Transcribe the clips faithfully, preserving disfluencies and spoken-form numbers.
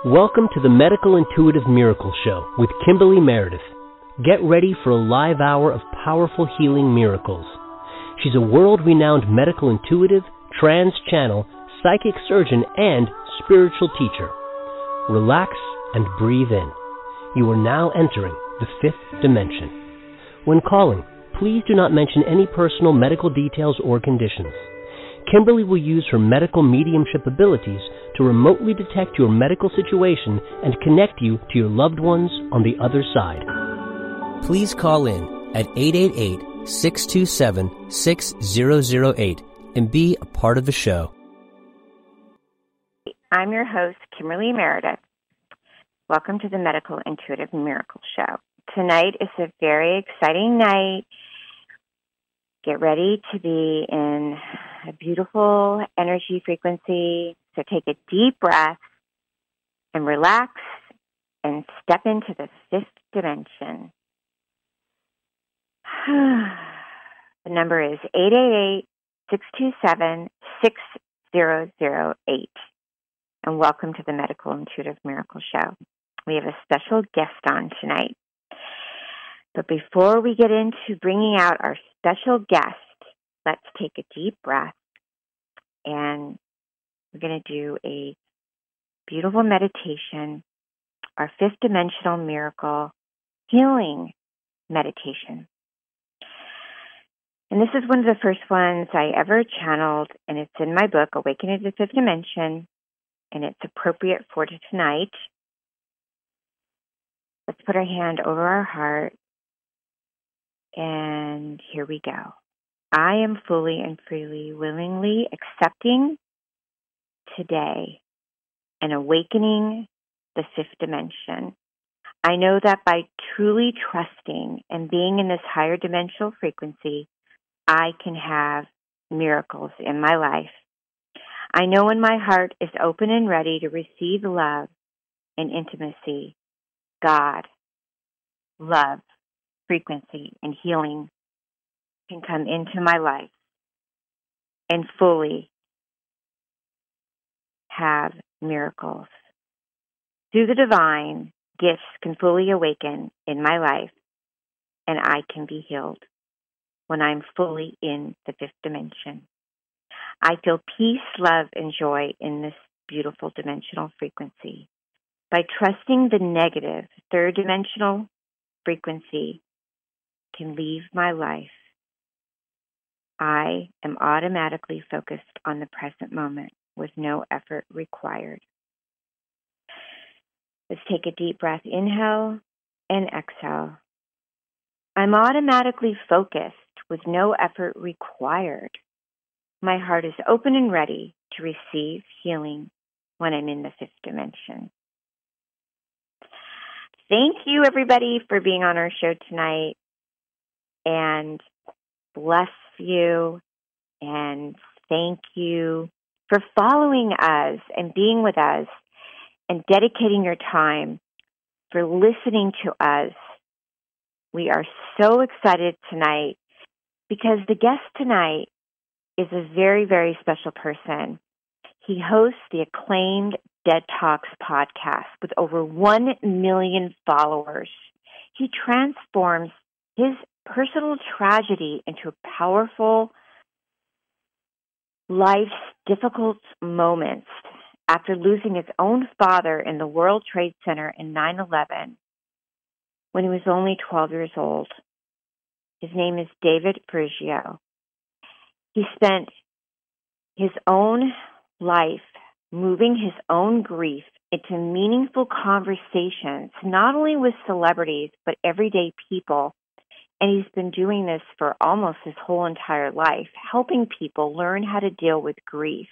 Welcome to the Medical Intuitive Miracle Show with Kimberly Meredith. Get ready for a live hour of powerful healing miracles. She's a world-renowned medical intuitive, trans-channel, psychic surgeon, and spiritual teacher. Relax and breathe in. You are now entering the fifth dimension. When calling, please do not mention any personal medical details or conditions. Kimberly will use her medical mediumship abilities to remotely detect your medical situation and connect you to your loved ones on the other side. Please call in at eight eight eight, six two seven, six zero zero eight and be a part of the show. I'm your host, Kimberly Meredith. Welcome to the Medical Intuitive Miracle Show. Tonight is a very exciting night. Get ready to be in a beautiful energy frequency. So take a deep breath and relax and step into the fifth dimension. The number is eight eight eight, six two seven, six zero zero eight. And welcome to the Medical Intuitive Miracle Show. We have a special guest on tonight. But before we get into bringing out our special guest, let's take a deep breath, and we're going to do a beautiful meditation, our fifth dimensional miracle healing meditation. And this is one of the first ones I ever channeled, and it's in my book, Awakening to the Fifth Dimension, and it's appropriate for tonight. Let's put our hand over our heart, and here we go. I am fully and freely, willingly accepting today and awakening the fifth dimension. I know that by truly trusting and being in this higher dimensional frequency, I can have miracles in my life. I know when my heart is open and ready to receive love and intimacy, God, love, frequency, and healing can come into my life and fully have miracles. Through the divine, gifts can fully awaken in my life, and I can be healed when I'm fully in the fifth dimension. I feel peace, love, and joy in this beautiful dimensional frequency. By trusting the negative third dimensional frequency can leave my life, I am automatically focused on the present moment with no effort required. Let's take a deep breath, inhale and exhale. I'm automatically focused with no effort required. My heart is open and ready to receive healing when I'm in the fifth dimension. Thank you, everybody, for being on our show tonight, and bless you, and thank you for following us and being with us and dedicating your time for listening to us. We are so excited tonight because the guest tonight is a very, very special person. He hosts the acclaimed Dead Talks podcast with over one million followers. He transforms his personal tragedy into a powerful life's difficult moments after losing his own father in the World Trade Center in nine eleven when he was only twelve years old. His name is David Frigio. He spent his own life moving his own grief into meaningful conversations, not only with celebrities, but everyday people. And he's been doing this for almost his whole entire life, helping people learn how to deal with grief.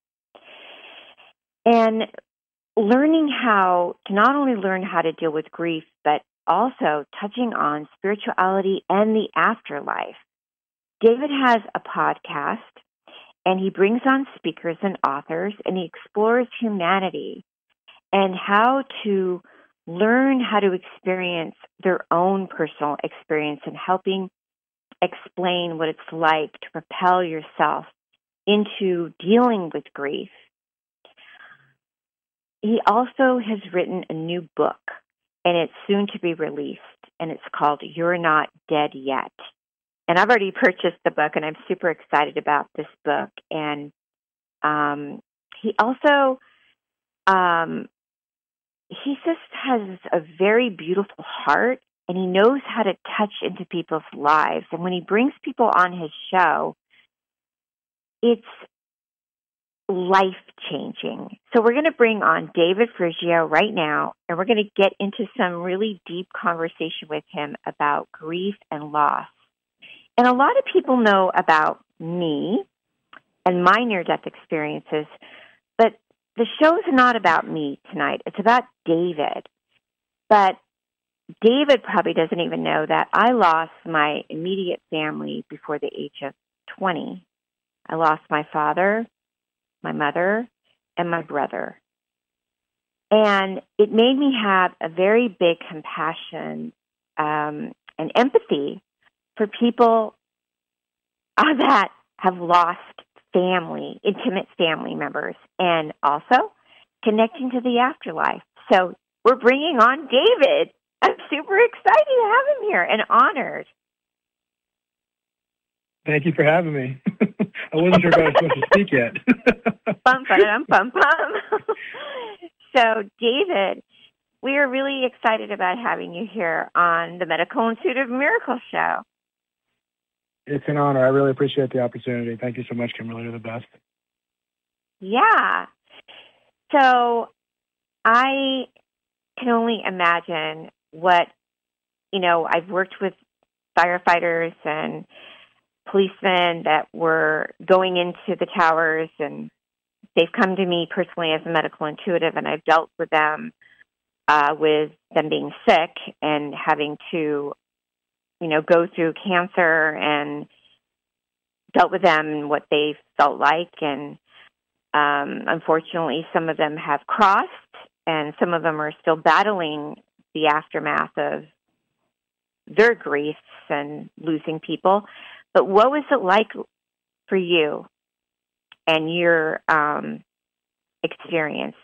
And learning how to not only learn how to deal with grief, but also touching on spirituality and the afterlife. David has a podcast, and he brings on speakers and authors, and he explores humanity and how to learn how to experience their own personal experience and helping explain what it's like to propel yourself into dealing with grief. he also has written a new book, and it's soon to be released, and it's called You're Not Dead Yet. And I've already purchased the book, and I'm super excited about this book. And um, he also, um, he just has a very beautiful heart, and he knows how to touch into people's lives. And when he brings people on his show, it's life-changing. So we're going to bring on David Frigio right now, and we're going to get into some really deep conversation with him about grief and loss. And a lot of people know about me and my near-death experiences, but the show's not about me tonight. It's about David. But David probably doesn't even know that I lost my immediate family before the age of twenty. I lost my father, my mother, and my brother. And it made me have a very big compassion um, and empathy for people uh, that have lost family, intimate family members, and also connecting to the afterlife. So we're bringing on David. I'm super excited to have him here and honored. Thank you for having me. I wasn't sure if I was supposed to speak yet. Bum, bum, bum, bum. So, David, we are really excited about having you here on the Medical Intuitive Miracle Show. It's an honor. I really appreciate the opportunity. Thank you so much, Kimberly. You're the best. Yeah. So I can only imagine what, you know, I've worked with firefighters and policemen that were going into the towers, and they've come to me personally as a medical intuitive, and I've dealt with them uh, with them being sick and having to, you know, go through cancer, and dealt with them and what they felt like. And um, unfortunately, some of them have crossed, and some of them are still battling the aftermath of their griefs and losing people. But what was it like for you and your um, experience?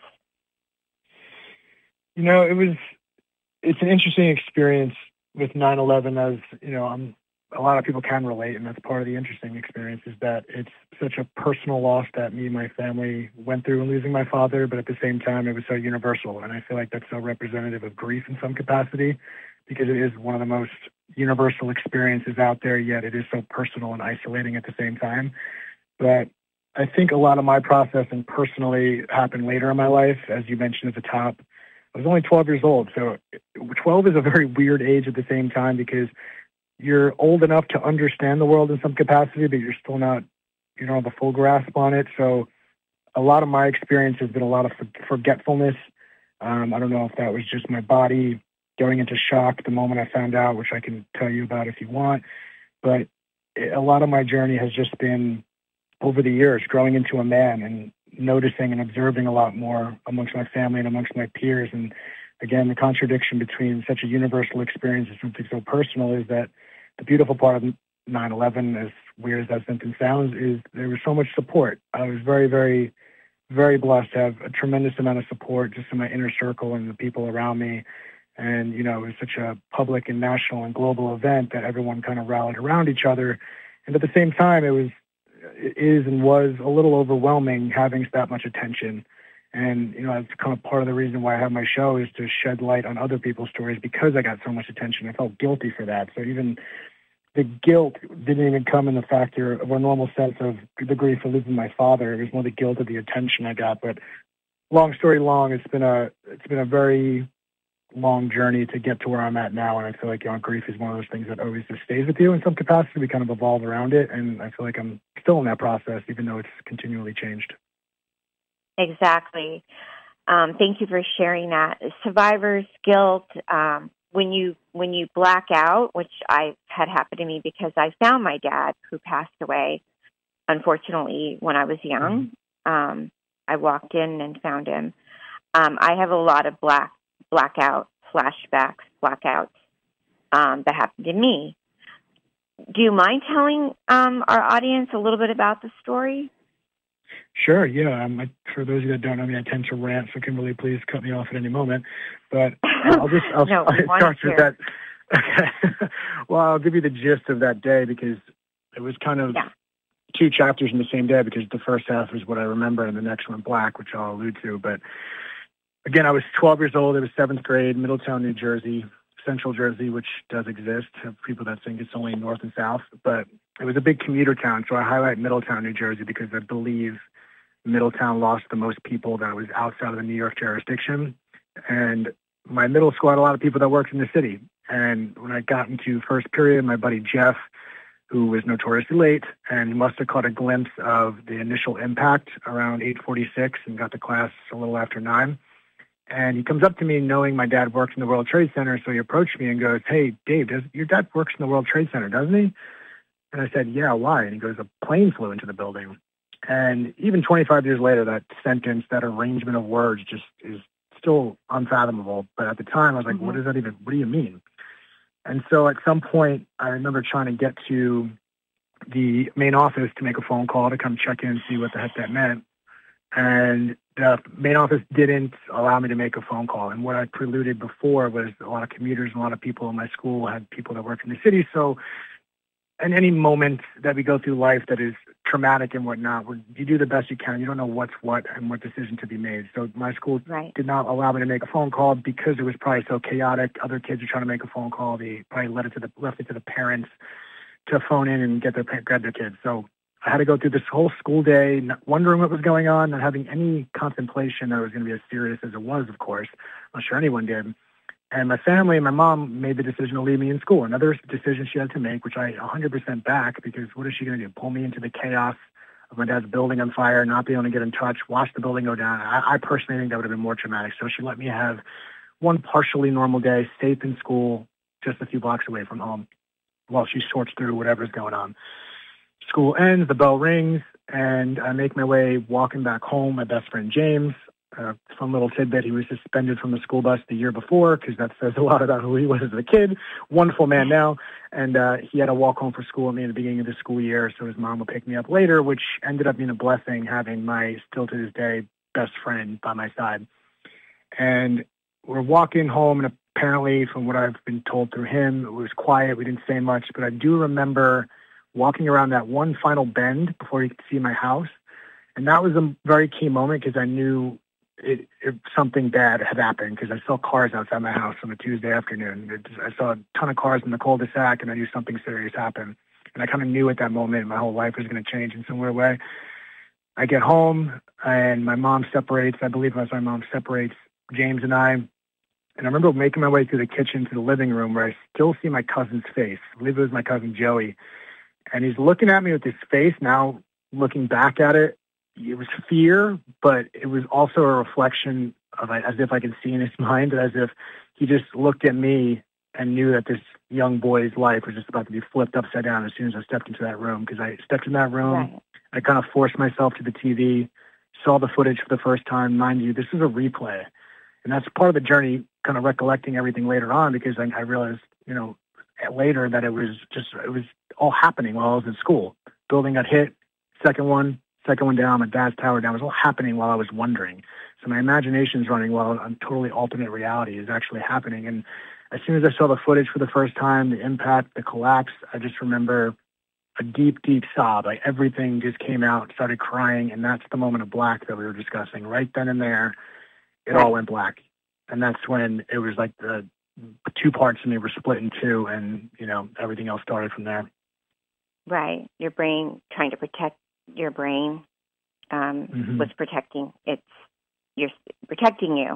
You know, it was, it's an interesting experience with nine eleven, as, you know, I'm, a lot of people can relate, and that's part of the interesting experience, is that it's such a personal loss that me and my family went through in losing my father, but at the same time, it was so universal, and I feel like that's so representative of grief in some capacity, because it is one of the most universal experiences out there, yet it is so personal and isolating at the same time. But I think a lot of my processing personally happened later in my life. As you mentioned at the top, I was only twelve years old, so twelve is a very weird age at the same time, because you're old enough to understand the world in some capacity, but you're still not, you don't have a full grasp on it. So a lot of my experience has been a lot of forgetfulness. Um, I don't know if that was just my body going into shock the moment I found out, which I can tell you about if you want. But a lot of my journey has just been over the years, growing into a man and noticing and observing a lot more amongst my family and amongst my peers. And again, the contradiction between such a universal experience and something so personal is that the beautiful part of nine eleven, as weird as that sentence sounds, is there was so much support. I was very, very, very blessed to have a tremendous amount of support just in my inner circle and the people around me. And, you know, it was such a public and national and global event that everyone kind of rallied around each other. And at the same time, it was, it is and was a little overwhelming having that much attention. And, you know, that's kind of part of the reason why I have my show, is to shed light on other people's stories, because I got so much attention. I felt guilty for that. So even the guilt didn't even come in the factor of a normal sense of the grief of losing my father. It was more the guilt of the attention I got. But long story long, it's been a, it's been a very long journey to get to where I'm at now. And I feel like, you know, grief is one of those things that always just stays with you in some capacity. We kind of evolve around it. And I feel like I'm still in that process, even though it's continually changed. Exactly. Um, thank you for sharing that. Survivor's guilt, um, when you when you black out, which I had happened to me because I found my dad, who passed away, unfortunately, when I was young. Um, I walked in and found him. Um, I have a lot of black blackout flashbacks, blackouts um, that happened to me. Do you mind telling um, our audience a little bit about the story? Sure, yeah. Um, I, for those of you that don't know me, I tend to rant, so Kimberly, please cut me off at any moment. But I'll just I'll, no, I'll start with that. Well, I'll give you the gist of that day because it was kind of yeah. two chapters in the same day because the first half is what I remember and the next one black, which I'll allude to. But again, I was twelve years old. It was seventh grade, Middletown, New Jersey, Central Jersey, which does exist. Have people that think it's only north and south, but it was a big commuter town. So I highlight Middletown, New Jersey, because I believe Middletown lost the most people that was outside of the New York jurisdiction. And my middle school had a lot of people that worked in the city. And when I got into first period, my buddy Jeff, who was notoriously late, and he must have caught a glimpse of the initial impact around eight forty-six and got to class a little after nine. And he comes up to me knowing my dad works in the World Trade Center, so he approached me and goes, "Hey, Dave, does, your dad works in the World Trade Center, doesn't he?" And I said, "Yeah, why?" And he goes, "A plane flew into the building." And even twenty-five years later, that sentence, that arrangement of words just is still unfathomable. But at the time, I was like, mm-hmm. what does that even, what do you mean? And so at some point, I remember trying to get to the main office to make a phone call to come check in and see what the heck that meant. And the main office didn't allow me to make a phone call. And what I preluded before was a lot of commuters and a lot of people in my school had people that work in the city. So in any moment that we go through life that is traumatic and whatnot, you do the best you can. You don't know what's what and what decision to be made. So my school right. did not allow me to make a phone call because it was probably so chaotic. Other kids were trying to make a phone call. They probably let it to the, left it to the parents to phone in and get their grab their kids. So I had to go through this whole school day, not wondering what was going on, not having any contemplation that it was going to be as serious as it was, of course. I'm not sure anyone did. And my family and my mom made the decision to leave me in school. Another decision she had to make, which I one hundred percent back, because what is she going to do? Pull me into the chaos of my dad's building on fire, not be able to get in touch, watch the building go down. I, I personally think that would have been more traumatic. So she let me have one partially normal day, safe in school, just a few blocks away from home, while she sorts through whatever's going on. School ends, the bell rings, and I make my way walking back home. My best friend, James, uh, fun little tidbit, he was suspended from the school bus the year before because that says a lot about who he was as a kid. Wonderful man now. And uh, he had to walk home for school at me at the beginning of the school year, so his mom would pick me up later, which ended up being a blessing, having my, still to this day, best friend by my side. And we're walking home, and apparently, from what I've been told through him, it was quiet. We didn't say much, but I do remember walking around that one final bend before he could see my house. And that was a very key moment because I knew it, it, something bad had happened because I saw cars outside my house on a Tuesday afternoon. It, I saw a ton of cars in the cul-de-sac, and I knew something serious happened. And I kind of knew at that moment my whole life was going to change in some weird way. I get home, and my mom separates. I believe my mom separates James and I. And I remember making my way through the kitchen to the living room where I still see my cousin's face. I believe it was my cousin Joey. And he's looking at me with his face. Now, looking back at it, it was fear, but it was also a reflection of, as if I could see in his mind, as if he just looked at me and knew that this young boy's life was just about to be flipped upside down as soon as I stepped into that room. Because I stepped in that room, right. I kind of forced myself to the T V, saw the footage for the first time. Mind you, this is a replay. And that's part of the journey, kind of recollecting everything later on, because I, I realized, you know, later that it was just, it was all happening while I was in school. Building got hit, second one, second one down, my dad's tower down. It was all happening while I was wondering. So my imagination's running while a totally alternate reality is actually happening. And as soon as I saw the footage for the first time, the impact, the collapse, I just remember a deep, deep sob. Like everything just came out, started crying, and that's the moment of black that we were discussing. Right then and there, it all went black. And that's when it was like the two parts of me were split in two, and, you know, everything else started from there. Right. Your brain, trying to protect your brain um, mm-hmm. was protecting. It's you're protecting you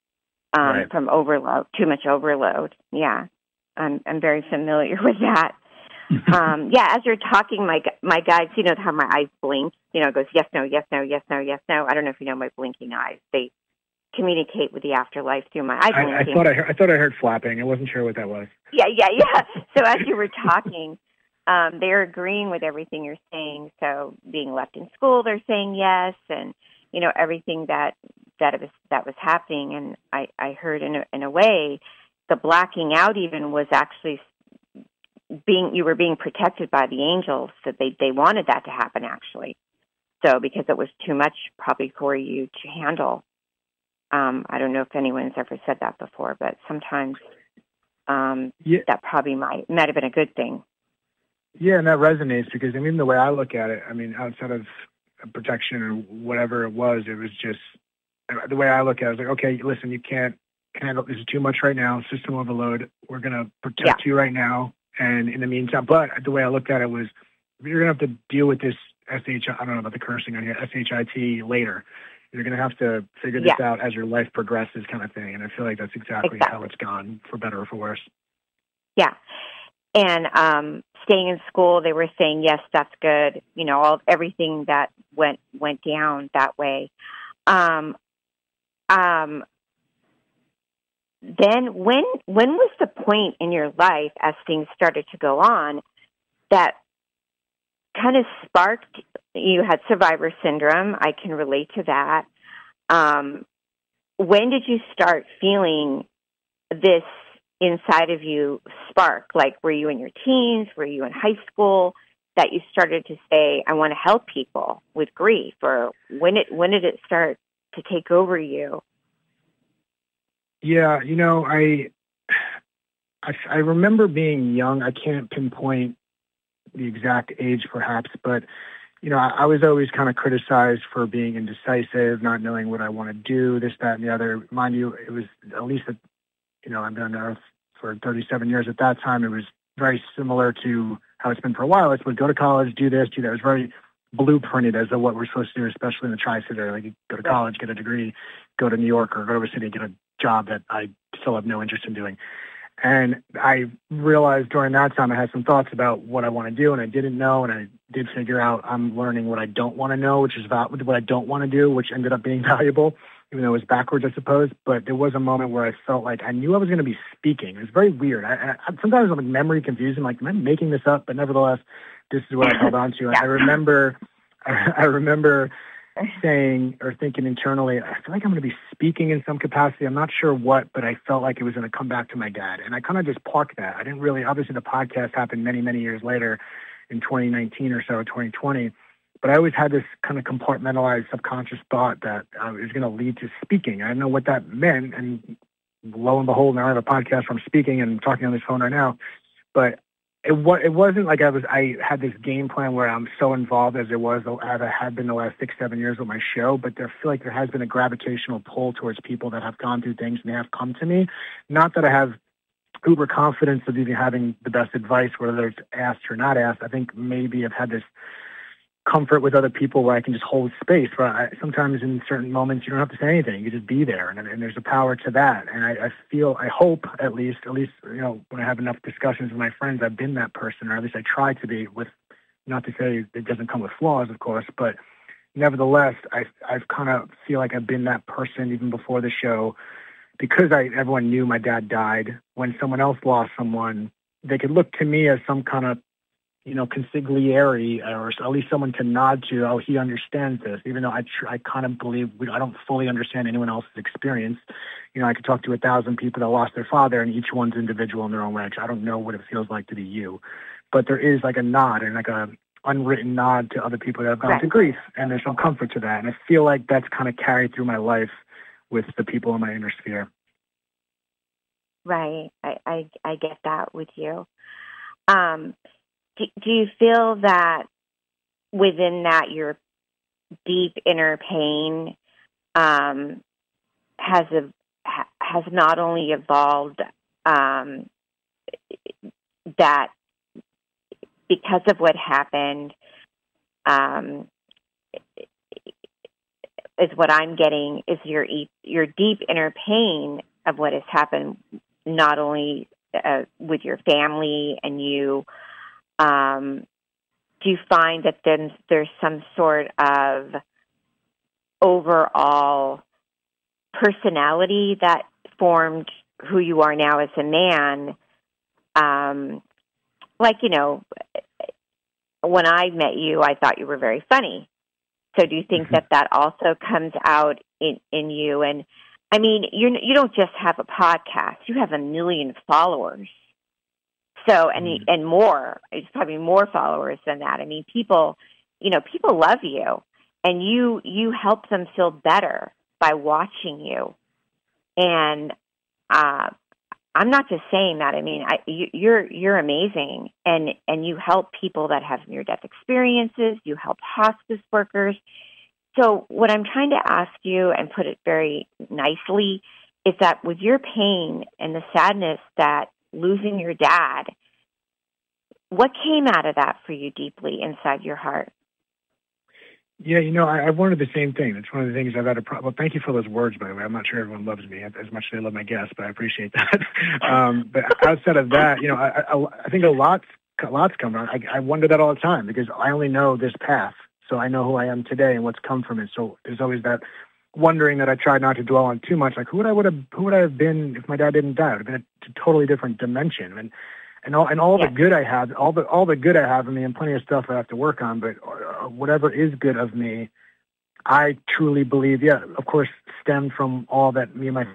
um, right. from overload, too much overload. Yeah. I'm, I'm very familiar with that. um, yeah, as you're talking, my my guides, you know how my eyes blink? You know, it goes, yes, no, yes, no, yes, no, yes, no. I don't know if you know my blinking eyes. They communicate with the afterlife through my eye blinking. I, I thought I heard, I thought I heard flapping. I wasn't sure what that was. Yeah, yeah, yeah. So as you were talking, um, they're agreeing with everything you're saying. So being left in school, they're saying yes, and you know everything that that was that was happening. And I, I heard in a, in a way, the blacking out even was actually being you were being protected by the angels. That they they wanted that to happen actually. so because it was too much probably for you to handle. Um, I don't know if anyone's ever said that before, but sometimes um, yeah. that probably might, might have been a good thing. Yeah, and that resonates because, I mean, the way I look at it, I mean, outside of protection or whatever it was, it was just, the way I look at it, I was like, okay, listen, you can't handle, this is too much right now, system overload, we're going to protect yeah. you right now, and in the meantime, but the way I looked at it was, you're going to have to deal with this S H I, I don't know about the cursing on here, S H I T later. You're going to have to figure this yeah. out as your life progresses kind of thing, and I feel like that's exactly, exactly. how it's gone, for better or for worse. Yeah. And um, staying in school, they were saying, yes, that's good. You know, all everything that went went down that way. Um, um, then when when was the point in your life, as things started to go on, that kind of sparked? You had survivor syndrome. I can relate to that. Um, when did you start feeling this inside of you spark? Like, were you in your teens? Were you in high school that you started to say, I want to help people with grief? Or when it when did it start to take over you? Yeah, you know, I, I, I remember being young. I can't pinpoint the exact age perhaps, but, you know, I, I was always kind of criticized for being indecisive, not knowing what I want to do, this, that, and the other. Mind you, it was at least a You know, I've been on Earth for thirty-seven years. At that time, it was very similar to how it's been for a while. It was go to college, do this, do that. It was very blueprinted as to what we're supposed to do, especially in the Tri-City area. Like, you go to college, get a degree, go to New York or go to a city, get a job that I still have no interest in doing. And I realized during that time I had some thoughts about what I want to do, and I didn't know, and I did figure out I'm learning what I don't want to know, which is about what I don't want to do, which ended up being valuable, even though it was backwards, I suppose. But there was a moment where I felt like I knew I was going to be speaking. It was very weird. I, I, sometimes I'm like memory confused. I'm like, am I making this up? But nevertheless, this is what I held on to. Yeah. I remember, I, I remember saying or thinking internally, I feel like I'm going to be speaking in some capacity. I'm not sure what, but I felt like it was going to come back to my dad. And I kind of just parked that. I didn't really, obviously the podcast happened many, many years later in twenty nineteen or so, or twenty twenty. But I always had this kind of compartmentalized subconscious thought that uh, it was going to lead to speaking. I didn't know what that meant. And lo and behold, now I have a podcast where I'm speaking and talking on this phone right now. But it, wa- it wasn't like I was, I had this game plan where I'm so involved as it was, as I had been the last six, seven years with my show. But there, I feel like there has been a gravitational pull towards people that have gone through things and they have come to me. Not that I have uber confidence of even having the best advice, whether it's asked or not asked. I think maybe I've had this comfort with other people where I can just hold space. Where I, sometimes in certain moments you don't have to say anything; you just be there, and, and there's a power to that. And I, I feel, I hope, at least, at least you know, when I have enough discussions with my friends, I've been that person, or at least I try to be. With, not to say it doesn't come with flaws, of course, but nevertheless, I I've kind of feel like I've been that person even before the show, because I everyone knew my dad died. When someone else lost someone, they could look to me as some kind of, you know, consigliere, or at least someone to nod to, oh, he understands this, even though I tr- I kind of believe we, I don't fully understand anyone else's experience. You know, I could talk to a thousand people that lost their father, and each one's individual in their own way. I don't know what it feels like to be you. But there is like a nod and like a unwritten nod to other people that have gone right. through grief, and there's some comfort to that. And I feel like that's kind of carried through my life with the people in my inner sphere. Right. I, I, I get that with you. Um, Do, do you feel that within that your deep inner pain um, has a, ha, has not only evolved um, that because of what happened um, is what I'm getting is your your deep inner pain of what has happened, not only uh, with your family and you. Um, do you find that then there's some sort of overall personality that formed who you are now as a man? Um, like, you know, when I met you, I thought you were very funny. So do you think mm-hmm. that that also comes out in, in you? And I mean, you you don't just have a podcast; you have a million followers. So, and mm-hmm. and more, it's probably more followers than that. I mean, people, you know, people love you. and you you help them feel better by watching you. And uh, I'm not just saying that. I mean, I, you, you're you're amazing, and and you help people that have near-death experiences. You help hospice workers. So what I'm trying to ask you, and put it very nicely, is that with your pain and the sadness that losing your dad, what came out of that for you deeply inside your heart? Yeah, you know, I, I've wondered the same thing. It's one of the things I've had a problem. Well, thank you for those words, by the way. I'm not sure everyone loves me as much as they love my guests, but I appreciate that. um, but outside of that, you know, I, I, I think a lot's, a lot's come on. I, I wonder that all the time because I only know this path. So I know who I am today and what's come from it. So there's always that wondering that I try not to dwell on too much. Like, who would I would have, who would I have been if my dad didn't die? It would have been a totally different dimension. And and all and all yeah. the good I have, all the all the good I have, I mean, and plenty of stuff I have to work on. But uh, whatever is good of me, I truly believe, yeah, of course, stemmed from all that me and my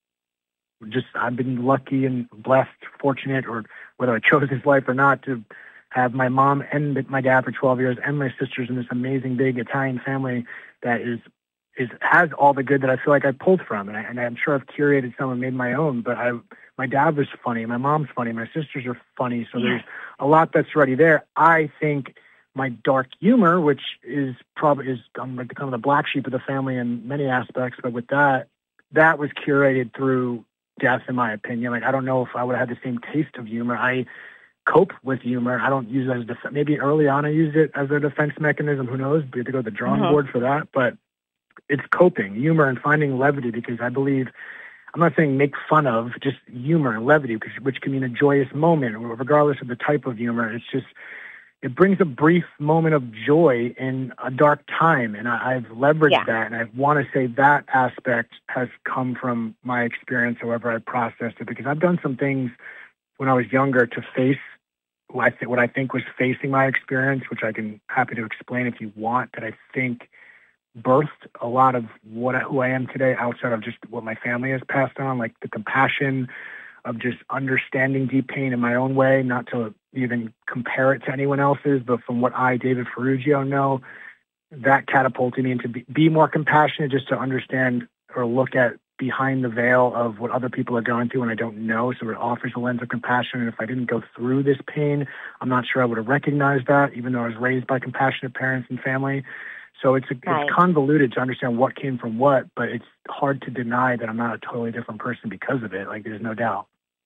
just I've been lucky and blessed, fortunate, or whether I chose this life or not, to have my mom and my dad for twelve years and my sisters in this amazing big Italian family that is is has all the good that I feel like I pulled from. And, I, and I'm sure I've curated some and made my own, but I my dad was funny, my mom's funny, my sisters are funny, so yeah. there's a lot that's already there. I think my dark humor, which is probably is I'm like kind of the black sheep of the family in many aspects, but with that, that was curated through death, in my opinion. Like, I don't know if I would have had the same taste of humor. I cope with humor. I don't use it as a def- maybe early on I used it as a defense mechanism. Who knows? We have to go to the drawing mm-hmm. board for that. But it's coping, humor, and finding levity, because I believe, I'm not saying make fun of, just humor and levity, which, which can mean a joyous moment, regardless of the type of humor. It's just, it brings a brief moment of joy in a dark time. And I, I've leveraged yeah. that. And I want to say that aspect has come from my experience, however I processed it, because I've done some things when I was younger to face what I, th- what I think was facing my experience, which I can happy to explain if you want, that I think birthed a lot of what I, who I am today outside of just what my family has passed on, like the compassion of just understanding deep pain in my own way, not to even compare it to anyone else's, but from what I, David Ferrugio, know, that catapulted me into be, be more compassionate, just to understand or look at behind the veil of what other people are going through and I don't know. So it offers a lens of compassion. And if I didn't go through this pain, I'm not sure I would have recognized that, even though I was raised by compassionate parents and family. So it's, a, right. it's convoluted to understand what came from what, but it's hard to deny that I'm not a totally different person because of it. Like, there's no doubt.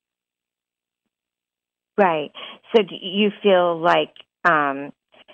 Right. So do you feel like um,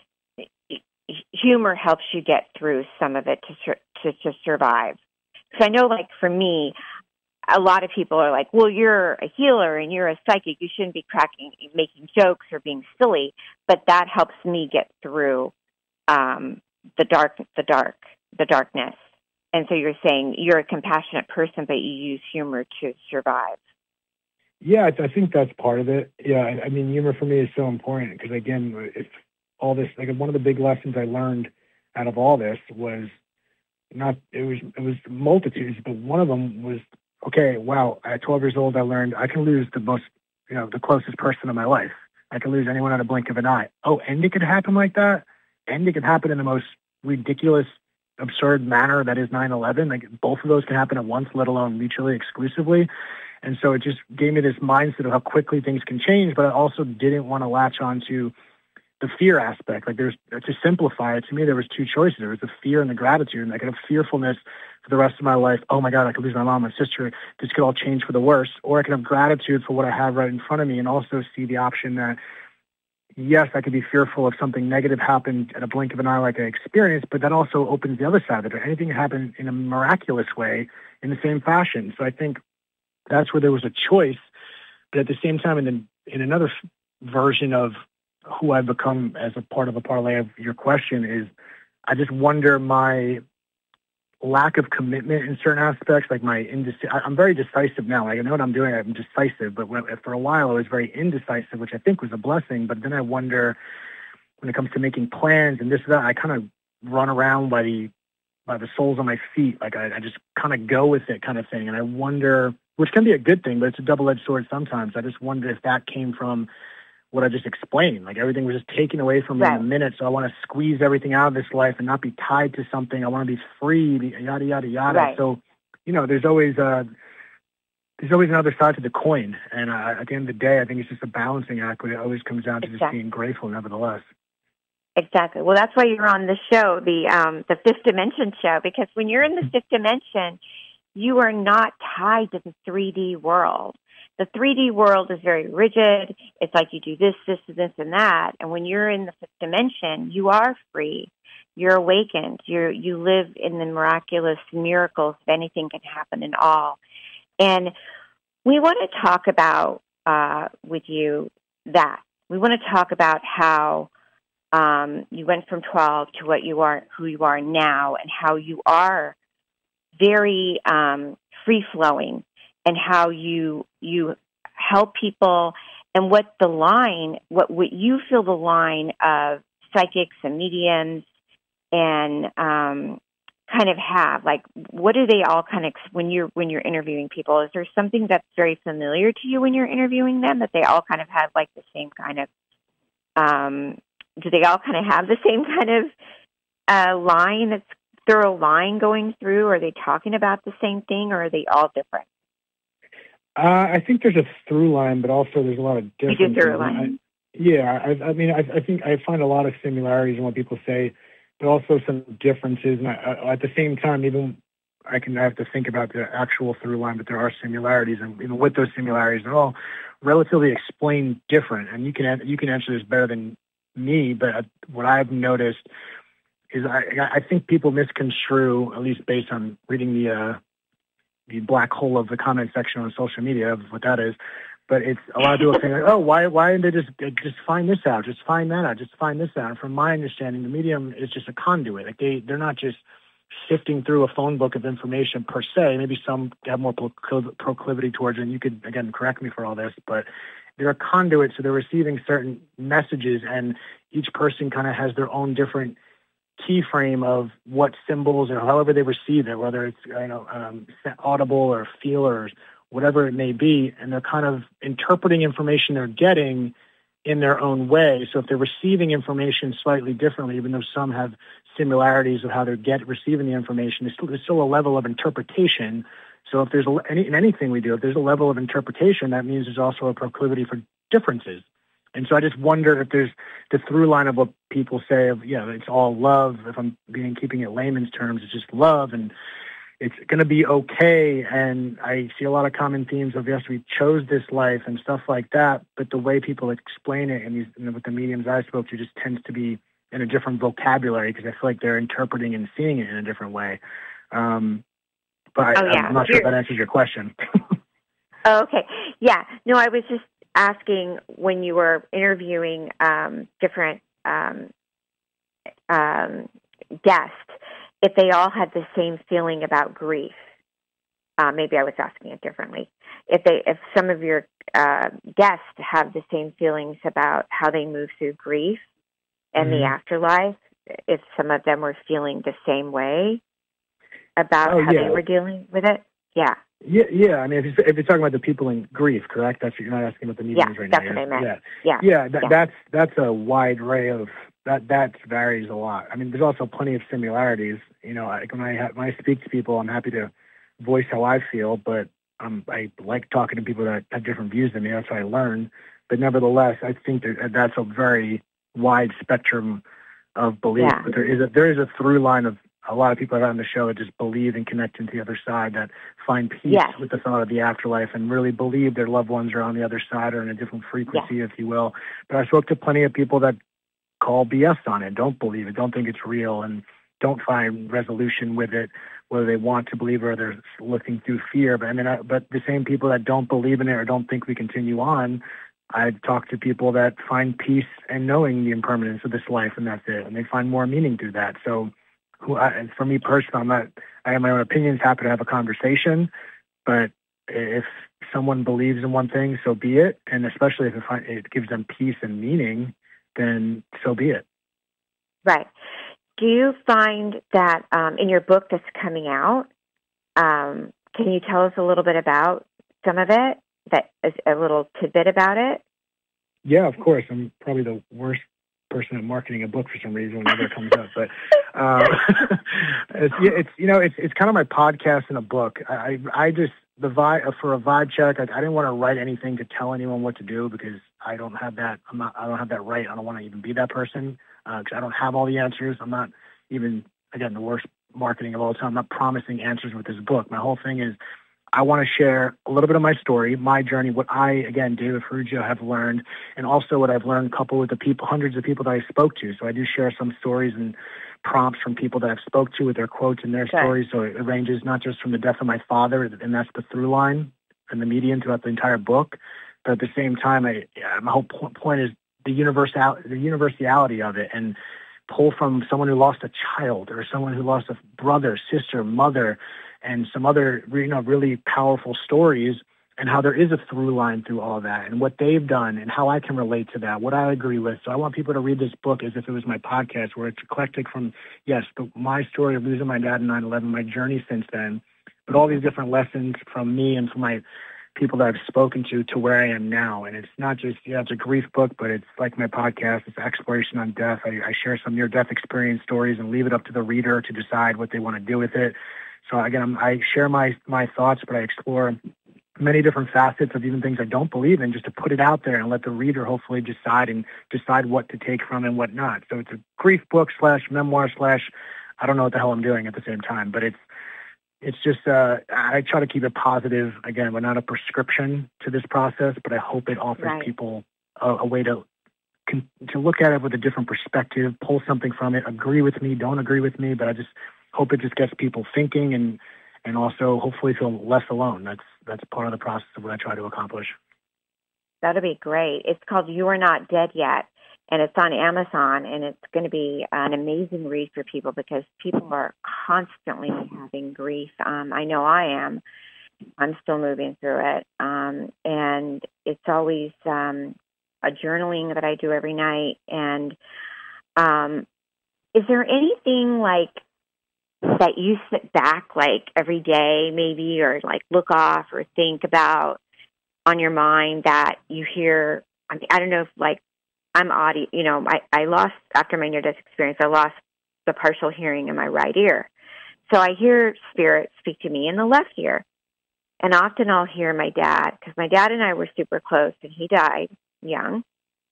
humor helps you get through some of it to to, to survive? Because I know, like, for me, a lot of people are like, well, you're a healer and you're a psychic. You shouldn't be cracking, making jokes or being silly. But that helps me get through um, the dark, the dark, the darkness. And so you're saying you're a compassionate person, but you use humor to survive. Yeah, I think that's part of it. Yeah, I mean, humor for me is so important because, again, it's all this, like, one of the big lessons I learned out of all this was not, it was, it was multitudes, but one of them was, okay, wow, at twelve years old, I learned I can lose the most, you know, the closest person in my life. I can lose anyone at a blink of an eye. Oh, and it could happen like that? And it could happen in the most ridiculous, absurd manner that is nine eleven. Like, both of those can happen at once, let alone mutually exclusively. And so it just gave me this mindset of how quickly things can change, but I also didn't want to latch on to the fear aspect. Like, there's, to simplify it, to me, there was two choices. There was the fear and the gratitude, and I could have fearfulness for the rest of my life. Oh my God, I could lose my mom, my sister. This could all change for the worse. Or I could have gratitude for what I have right in front of me and also see the option that, yes, I could be fearful if something negative happened at a blink of an eye like I experienced, but that also opens the other side of it. Anything can happen in a miraculous way in the same fashion. So I think that's where there was a choice. But at the same time, in, the, in another version of who I've become as a part of a parlay of your question is, I just wonder my lack of commitment in certain aspects, like my indec- I'm very decisive now. Like, I know what I'm doing. I'm decisive, but when, for a while I was very indecisive, which I think was a blessing. But then I wonder, when it comes to making plans and this and that, I kind of run around by the by the soles of my feet. Like, I, I just kind of go with it, kind of thing. And I wonder, which can be a good thing, but it's a double-edged sword sometimes. I just wonder if that came from what I just explained. Like everything was just taken away from me right. in a minute. So I want to squeeze everything out of this life and not be tied to something. I want to be free, be, yada, yada, yada. Right. So, you know, there's always uh, there's always another side to the coin. And uh, at the end of the day, I think it's just a balancing act, but it always comes down to exactly. just being grateful nevertheless. Exactly. Well, that's why you're on the show, the um, the Fifth Dimension show, because when you're in the Fifth Dimension, you are not tied to the three D world. The three D world is very rigid. It's like you do this, this, this, and that. And when you're in the fifth dimension, you are free. You're awakened. You you live in the miraculous miracles of anything can happen in all. And we want to talk about uh, with you that. We want to talk about how um, you went from twelve to what you are, who you are now, and how you are very um, free-flowing, and how you you help people, and what the line, what, what you feel the line of psychics and mediums and um, kind of have, like, what do they all kind of, when you're when you're interviewing people, is there something that's very familiar to you when you're interviewing them, that they all kind of have like the same kind of, um, do they all kind of have the same kind of uh, line, that's thorough line going through? Are they talking about the same thing, or are they all different? Uh, I think there's a through line, but also there's a lot of differences. You do through line. I, yeah, I, I mean, I, I think I find a lot of similarities in what people say, but also some differences. And I, at the same time, even I can I have to think about the actual through line, but there are similarities, and even with those similarities, they're all relatively explained different. And you can you can answer this better than me, but what I've noticed is I I think people misconstrue, at least based on reading the. Uh, the black hole of the comment section on social media, of what that is. But it's a lot of people saying, like, oh, why why didn't they just just find this out, just find that out, just find this out? And from my understanding, the medium is just a conduit. Like they, they're not just sifting through a phone book of information per se. Maybe some have more proclivity towards it, and you could, again, correct me for all this, but they're a conduit, so they're receiving certain messages, and each person kind of has their own different key frame of what symbols or however they receive it, whether it's you know um, audible or feel or whatever it may be, and they're kind of interpreting information they're getting in their own way. So if they're receiving information slightly differently, even though some have similarities of how they're get receiving the information, there's still, there's still a level of interpretation. So if there's a, any, in anything we do, if there's a level of interpretation, that means there's also a proclivity for differences. And so I just wonder if there's the through line of what people say of, yeah, it's all love. If I'm being keeping it layman's terms, it's just love and it's going to be okay. And I see a lot of common themes of, yes, we chose this life and stuff like that. But the way people explain it and, these, and with the mediums I spoke to just tends to be in a different vocabulary because I feel like they're interpreting and seeing it in a different way. Um, but oh, I, yeah. I'm not sure if that answers your question. Oh, okay. Yeah. No, I was just asking when you were interviewing um, different um, um, guests if they all had the same feeling about grief. Uh, maybe I was asking it differently. If they, if some of your uh, guests have the same feelings about how they move through grief and mm-hmm. the afterlife, if some of them were feeling the same way about oh, how yeah. they were dealing with it. Yeah. Yeah, yeah. I mean, if you're, if you're talking about the people in grief, correct? That's what you're not asking about the mediums yeah, right that's now. What I meant. Yeah, yeah, yeah. That, yeah. That's that's a wide array of that. That varies a lot. I mean, there's also plenty of similarities. You know, like when I have, when I speak to people, I'm happy to voice how I feel, but um, I like talking to people that have different views than me. That's how I learn. But nevertheless, I think that that's a very wide spectrum of belief. Yeah. But there is a there is a through line of a lot of people that are on the show that just believe and connect into the other side, that find peace yes. with the thought of the afterlife and really believe their loved ones are on the other side or in a different frequency, yes. if you will. But I spoke to plenty of people that call B S on it, don't believe it, don't think it's real, and don't find resolution with it, whether they want to believe or they're looking through fear. But I mean, I, but the same people that don't believe in it or don't think we continue on, I've talked to people that find peace and knowing the impermanence of this life, and that's it, and they find more meaning through that. So who I, for me personally, I'm not, I have my own opinions, happy to have a conversation, but if someone believes in one thing, so be it. And especially if it, find, it gives them peace and meaning, then so be it. Right. Do you find that um, in your book that's coming out, um, can you tell us a little bit about some of it, that is a little tidbit about it? Yeah, of course. I'm probably the worst person at marketing a book for some reason whenever it comes up. But uh, it's, it's you know it's it's kind of my podcast and a book. I I just the vibe for a vibe check. Like, I didn't want to write anything to tell anyone what to do because I don't have that. I'm not. I don't have that right. I don't want to even be that person because uh, I don't have all the answers. I'm not even again the worst marketing of all time. I'm not promising answers with this book. My whole thing is I want to share a little bit of my story, my journey, what I, again, David Ferruggio, have learned, and also what I've learned coupled with the people, hundreds of people that I spoke to. So I do share some stories and prompts from people that I've spoke to with their quotes and their okay. stories. So it ranges not just from the death of my father, and that's the through line and the median throughout the entire book, but at the same time, I, my whole point is the universal, the universality of it, and pull from someone who lost a child or someone who lost a brother, sister, mother, and some other, you know, really powerful stories, and how there is a through line through all of that, and what they've done, and how I can relate to that, what I agree with. So I want people to read this book as if it was my podcast, where it's eclectic from, yes, the, my story of losing my dad in nine eleven, my journey since then, but all these different lessons from me and from my people that I've spoken to to where I am now. And it's not just, yeah, it's a grief book, but it's like my podcast. It's exploration on death. I, I share some near-death experience stories and leave it up to the reader to decide what they want to do with it. So again, I share my, my thoughts, but I explore many different facets of even things I don't believe in, just to put it out there and let the reader hopefully decide and decide what to take from and what not. So it's a grief book slash memoir slash, I don't know what the hell I'm doing at the same time, but it's, it's just, uh, I try to keep it positive. Again, we're not a prescription to this process, but I hope it offers right. people a, a way to to look at it with a different perspective, pull something from it, agree with me, don't agree with me, but I just hope it just gets people thinking and, and also hopefully feel less alone. That's that's part of the process of what I try to accomplish. That'll be great. It's called You Are Not Dead Yet, and it's on Amazon, and it's going to be an amazing read for people because people are constantly having grief. Um, I know I am. I'm still moving through it, um, and it's always um, a journaling that I do every night. And um, is there anything like that you sit back like every day maybe, or like look off or think about on your mind that you hear? I mean, I don't know if like I'm audio, you know, I, I lost, after my near-death experience, I lost the partial hearing in my right ear. So I hear spirit speak to me in the left ear. And often I'll hear my dad, because my dad and I were super close, and he died young.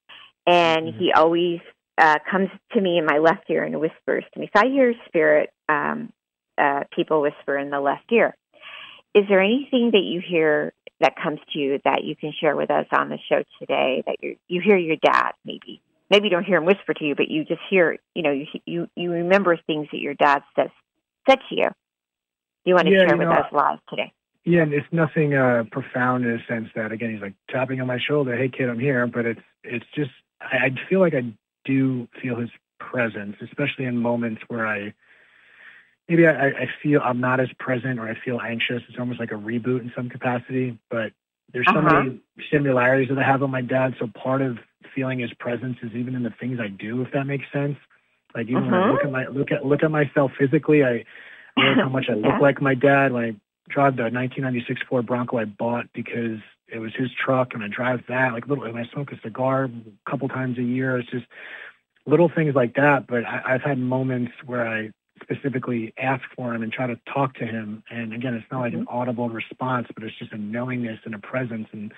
And mm-hmm. he always uh, comes to me in my left ear and whispers to me. So I hear spirit um, uh, people whisper in the left ear. Is there anything that you hear that comes to you that you can share with us on the show today, that you you hear your dad maybe? Maybe you don't hear him whisper to you, but you just hear, you know, you you, you remember things that your dad says, said to you. You want to yeah, share you with know, us live today? Yeah, and it's nothing uh, profound in a sense that, again, he's like tapping on my shoulder, hey, kid, I'm here. But it's it's just, I, I feel like I do feel his presence, especially in moments where I, maybe I, I feel I'm not as present or I feel anxious. It's almost like a reboot in some capacity. But there's so uh-huh. many similarities that I have with my dad. So part of feeling his presence is even in the things I do, if that makes sense. Like even uh-huh. when I look at my look at look at myself physically, I realize how much I look yeah. like my dad. When I drive the nineteen ninety-six Ford Bronco I bought because it was his truck, and I drive that. Like little, and I smoke a cigar a couple times a year. It's just little things like that. But I, I've had moments where I specifically ask for him and try to talk to him. And again, it's not like an audible response, but it's just a knowingness and a presence. And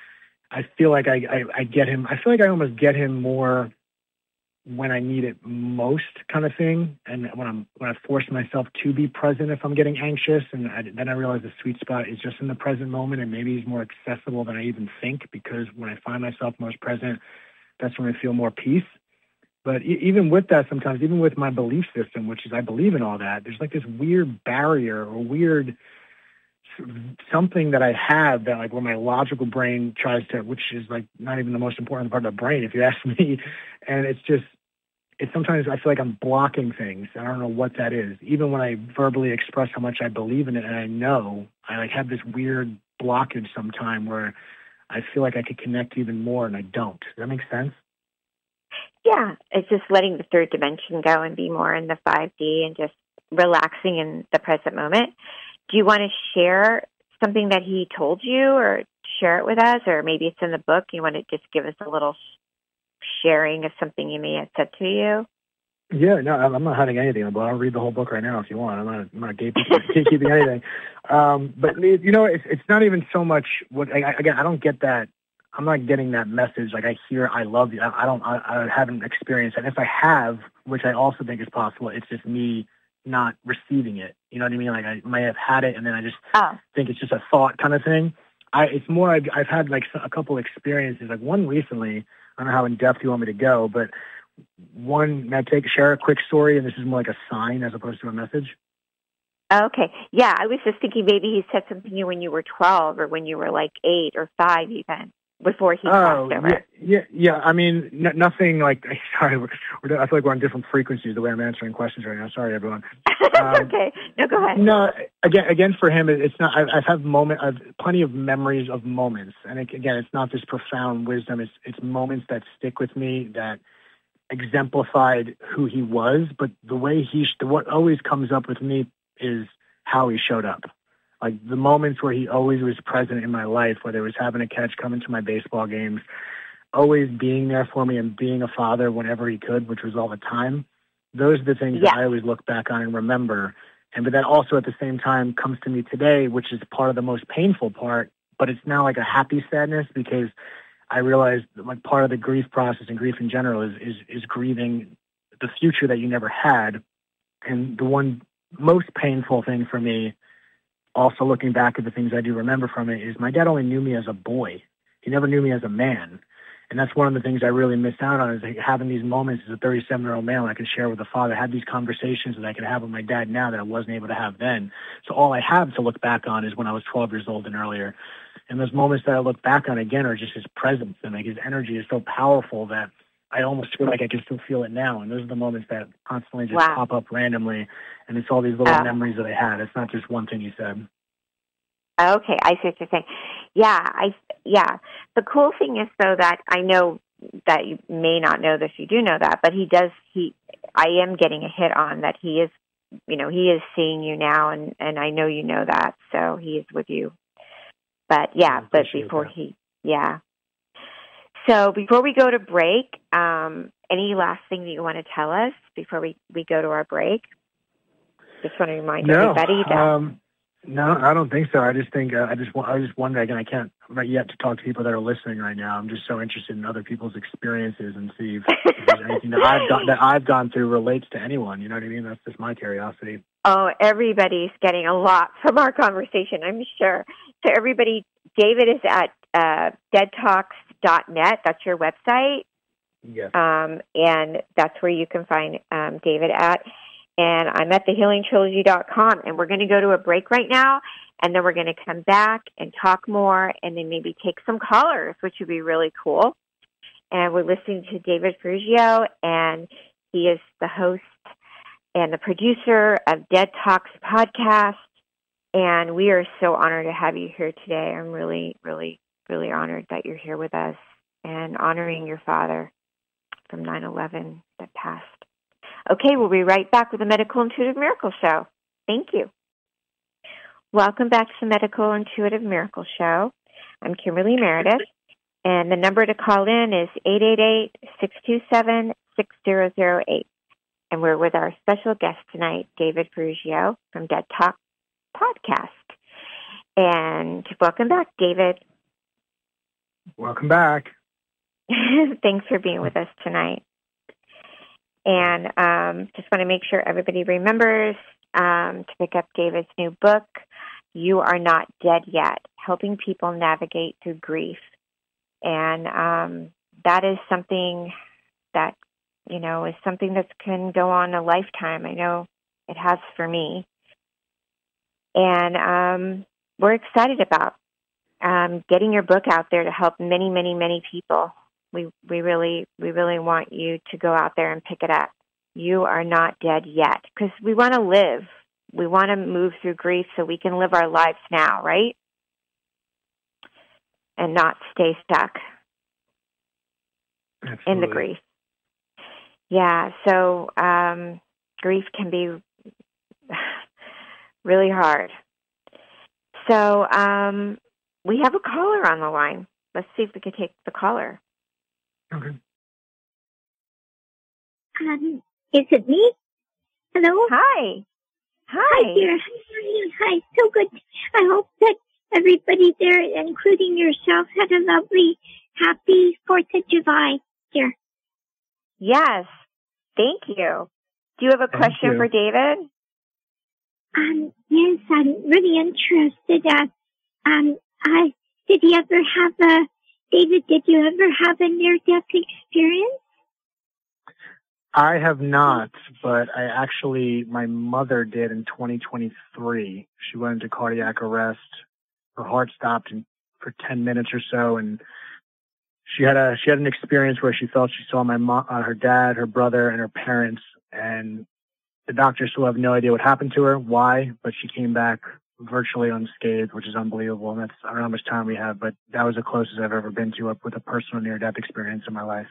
I feel like I, I, I get him. I feel like I almost get him more when I need it most, kind of thing. And when I'm when I force myself to be present if I'm getting anxious, and I, then I realize the sweet spot is just in the present moment, and maybe he's more accessible than I even think, because when I find myself most present, that's when I feel more peace. But e- even with that, sometimes, even with my belief system, which is I believe in all that, there's like this weird barrier or weird something that I have that, like, where my logical brain tries to, which is like not even the most important part of the brain, if you ask me. And it's just, it's sometimes I feel like I'm blocking things. I don't know what that is. Even when I verbally express how much I believe in it and I know, I like have this weird blockage sometime where I feel like I could connect even more and I don't. Does that make sense? Yeah, it's just letting the third dimension go and be more in the five D and just relaxing in the present moment. Do you want to share something that he told you or share it with us? Or maybe it's in the book. You want to just give us a little sharing of something you may have said to you? Yeah, no, I'm not hiding anything, but I'll read the whole book right now if you want. I'm not, I'm not gatekeeping, gatekeeping anything. Um, but, you know, it's, it's not even so much what, I, again, I don't get that. I'm not getting that message. Like, I hear, I love you. I, I don't, I, I haven't experienced it. And if I have, which I also think is possible, it's just me not receiving it. You know what I mean? Like, I may have had it, and then I just oh. think it's just a thought kind of thing. I, it's more, I've, I've had like a couple experiences, like one recently. I don't know how in depth you want me to go, but one, may I take share a quick story, and this is more like a sign as opposed to a message? Okay. Yeah, I was just thinking maybe he said something to you when you were twelve or when you were like eight or five even, before he oh, crossed over. Yeah, yeah, yeah. I mean, n- nothing like, sorry, we're, we're, I feel like we're on different frequencies the way I'm answering questions right now. Sorry, everyone. Um, okay. No, go ahead. No, again, again, for him, it's not, I've, I've had moment, I've plenty of memories of moments. And it, again, it's not this profound wisdom. It's, it's moments that stick with me that exemplified who he was. But the way he, what always comes up with me is how he showed up. Like the moments where he always was present in my life, whether it was having a catch, coming to my baseball games, always being there for me and being a father whenever he could, which was all the time. Those are the things yeah. that I always look back on and remember. And but that also at the same time comes to me today, which is part of the most painful part, but it's now like a happy sadness because I realized that like part of the grief process and grief in general is, is, is grieving the future that you never had. And the one most painful thing for me, also looking back at the things I do remember from it, is my dad only knew me as a boy. He never knew me as a man. And that's one of the things I really missed out on, is like having these moments as a thirty-seven-year-old male I can share with a father, have these conversations that I can have with my dad now that I wasn't able to have then. So all I have to look back on is when I was twelve years old and earlier. And those moments that I look back on again are just his presence, and like his energy is so powerful that I almost feel like I can still feel it now. And those are the moments that constantly just wow. pop up randomly. And it's all these little uh, memories that I had. It's not just one thing you said. Okay, I see what you're saying. Yeah, I yeah. The cool thing is though that I know that you may not know this, you do know that, but he does. He, I am getting a hit on that. He is, you know, he is seeing you now, and and I know you know that, so he is with you. But yeah, but before that. he, yeah. So before we go to break, um, any last thing that you want to tell us before we, we go to our break? Just want to remind no, everybody that. Um, No, I don't think so. I just think uh, I just I just wonder again. I can't right yet to talk to people that are listening right now. I'm just so interested in other people's experiences and see if, if there's anything that I've gone that I've gone through relates to anyone. You know what I mean? That's just my curiosity. Oh, everybody's getting a lot from our conversation, I'm sure. So everybody, David is at uh, dead talks dot net. That's your website. Yes. Um, and that's where you can find um, David at. And I'm at the healing trilogy dot com, and we're going to go to a break right now, and then we're going to come back and talk more, and then maybe take some callers, which would be really cool. And we're listening to David Ferrugio, and he is the host and the producer of Dead Talks podcast, and we are so honored to have you here today. I'm really, really, really honored that you're here with us and honoring your father from nine eleven that passed. Okay, we'll be right back with the Medical Intuitive Miracle Show. Thank you. Welcome back to the Medical Intuitive Miracle Show. I'm Kimberly Meredith, and the number to call in is eight eight eight, six two seven, six zero zero eight. And we're with our special guest tonight, David Ferrugio from Dead Talk Podcast. And welcome back, David. Welcome back. Thanks for being with us tonight. And um, just want to make sure everybody remembers um, to pick up David's new book, You Are Not Dead Yet, Helping People Navigate Through Grief. And um, that is something that, you know, is something that can go on a lifetime. I know it has for me. And um, we're excited about um, getting your book out there to help many, many, many people. We we really we really want you to go out there and pick it up. You are not dead yet, because we want to live. We want to move through grief so we can live our lives now, right? And not stay stuck Absolutely. in the grief. Yeah, so um, grief can be really hard. So um, we have a caller on the line. Let's see if we can take the caller. Okay. Um, is it me? Hello? Hi. Hi. Hi, dear. Hi. So good. I hope that everybody there, including yourself, had a lovely, happy fourth of July, dear. Yes. Thank you. Do you have a Thank question you. for David? Um, yes, I'm really interested. Uh, um, I, did you ever have a, David, did you ever have a near-death experience? I have not, but I actually, my mother did in twenty twenty-three. She went into cardiac arrest. Her heart stopped in, for ten minutes or so, and she had a she had an experience where she felt she saw my mom, uh, her dad, her brother, and her parents, and the doctors still have no idea what happened to her, why, but she came back virtually unscathed, which is unbelievable. And that's, I don't know how much time we have, but that was the closest I've ever been to up with a personal near-death experience in my life.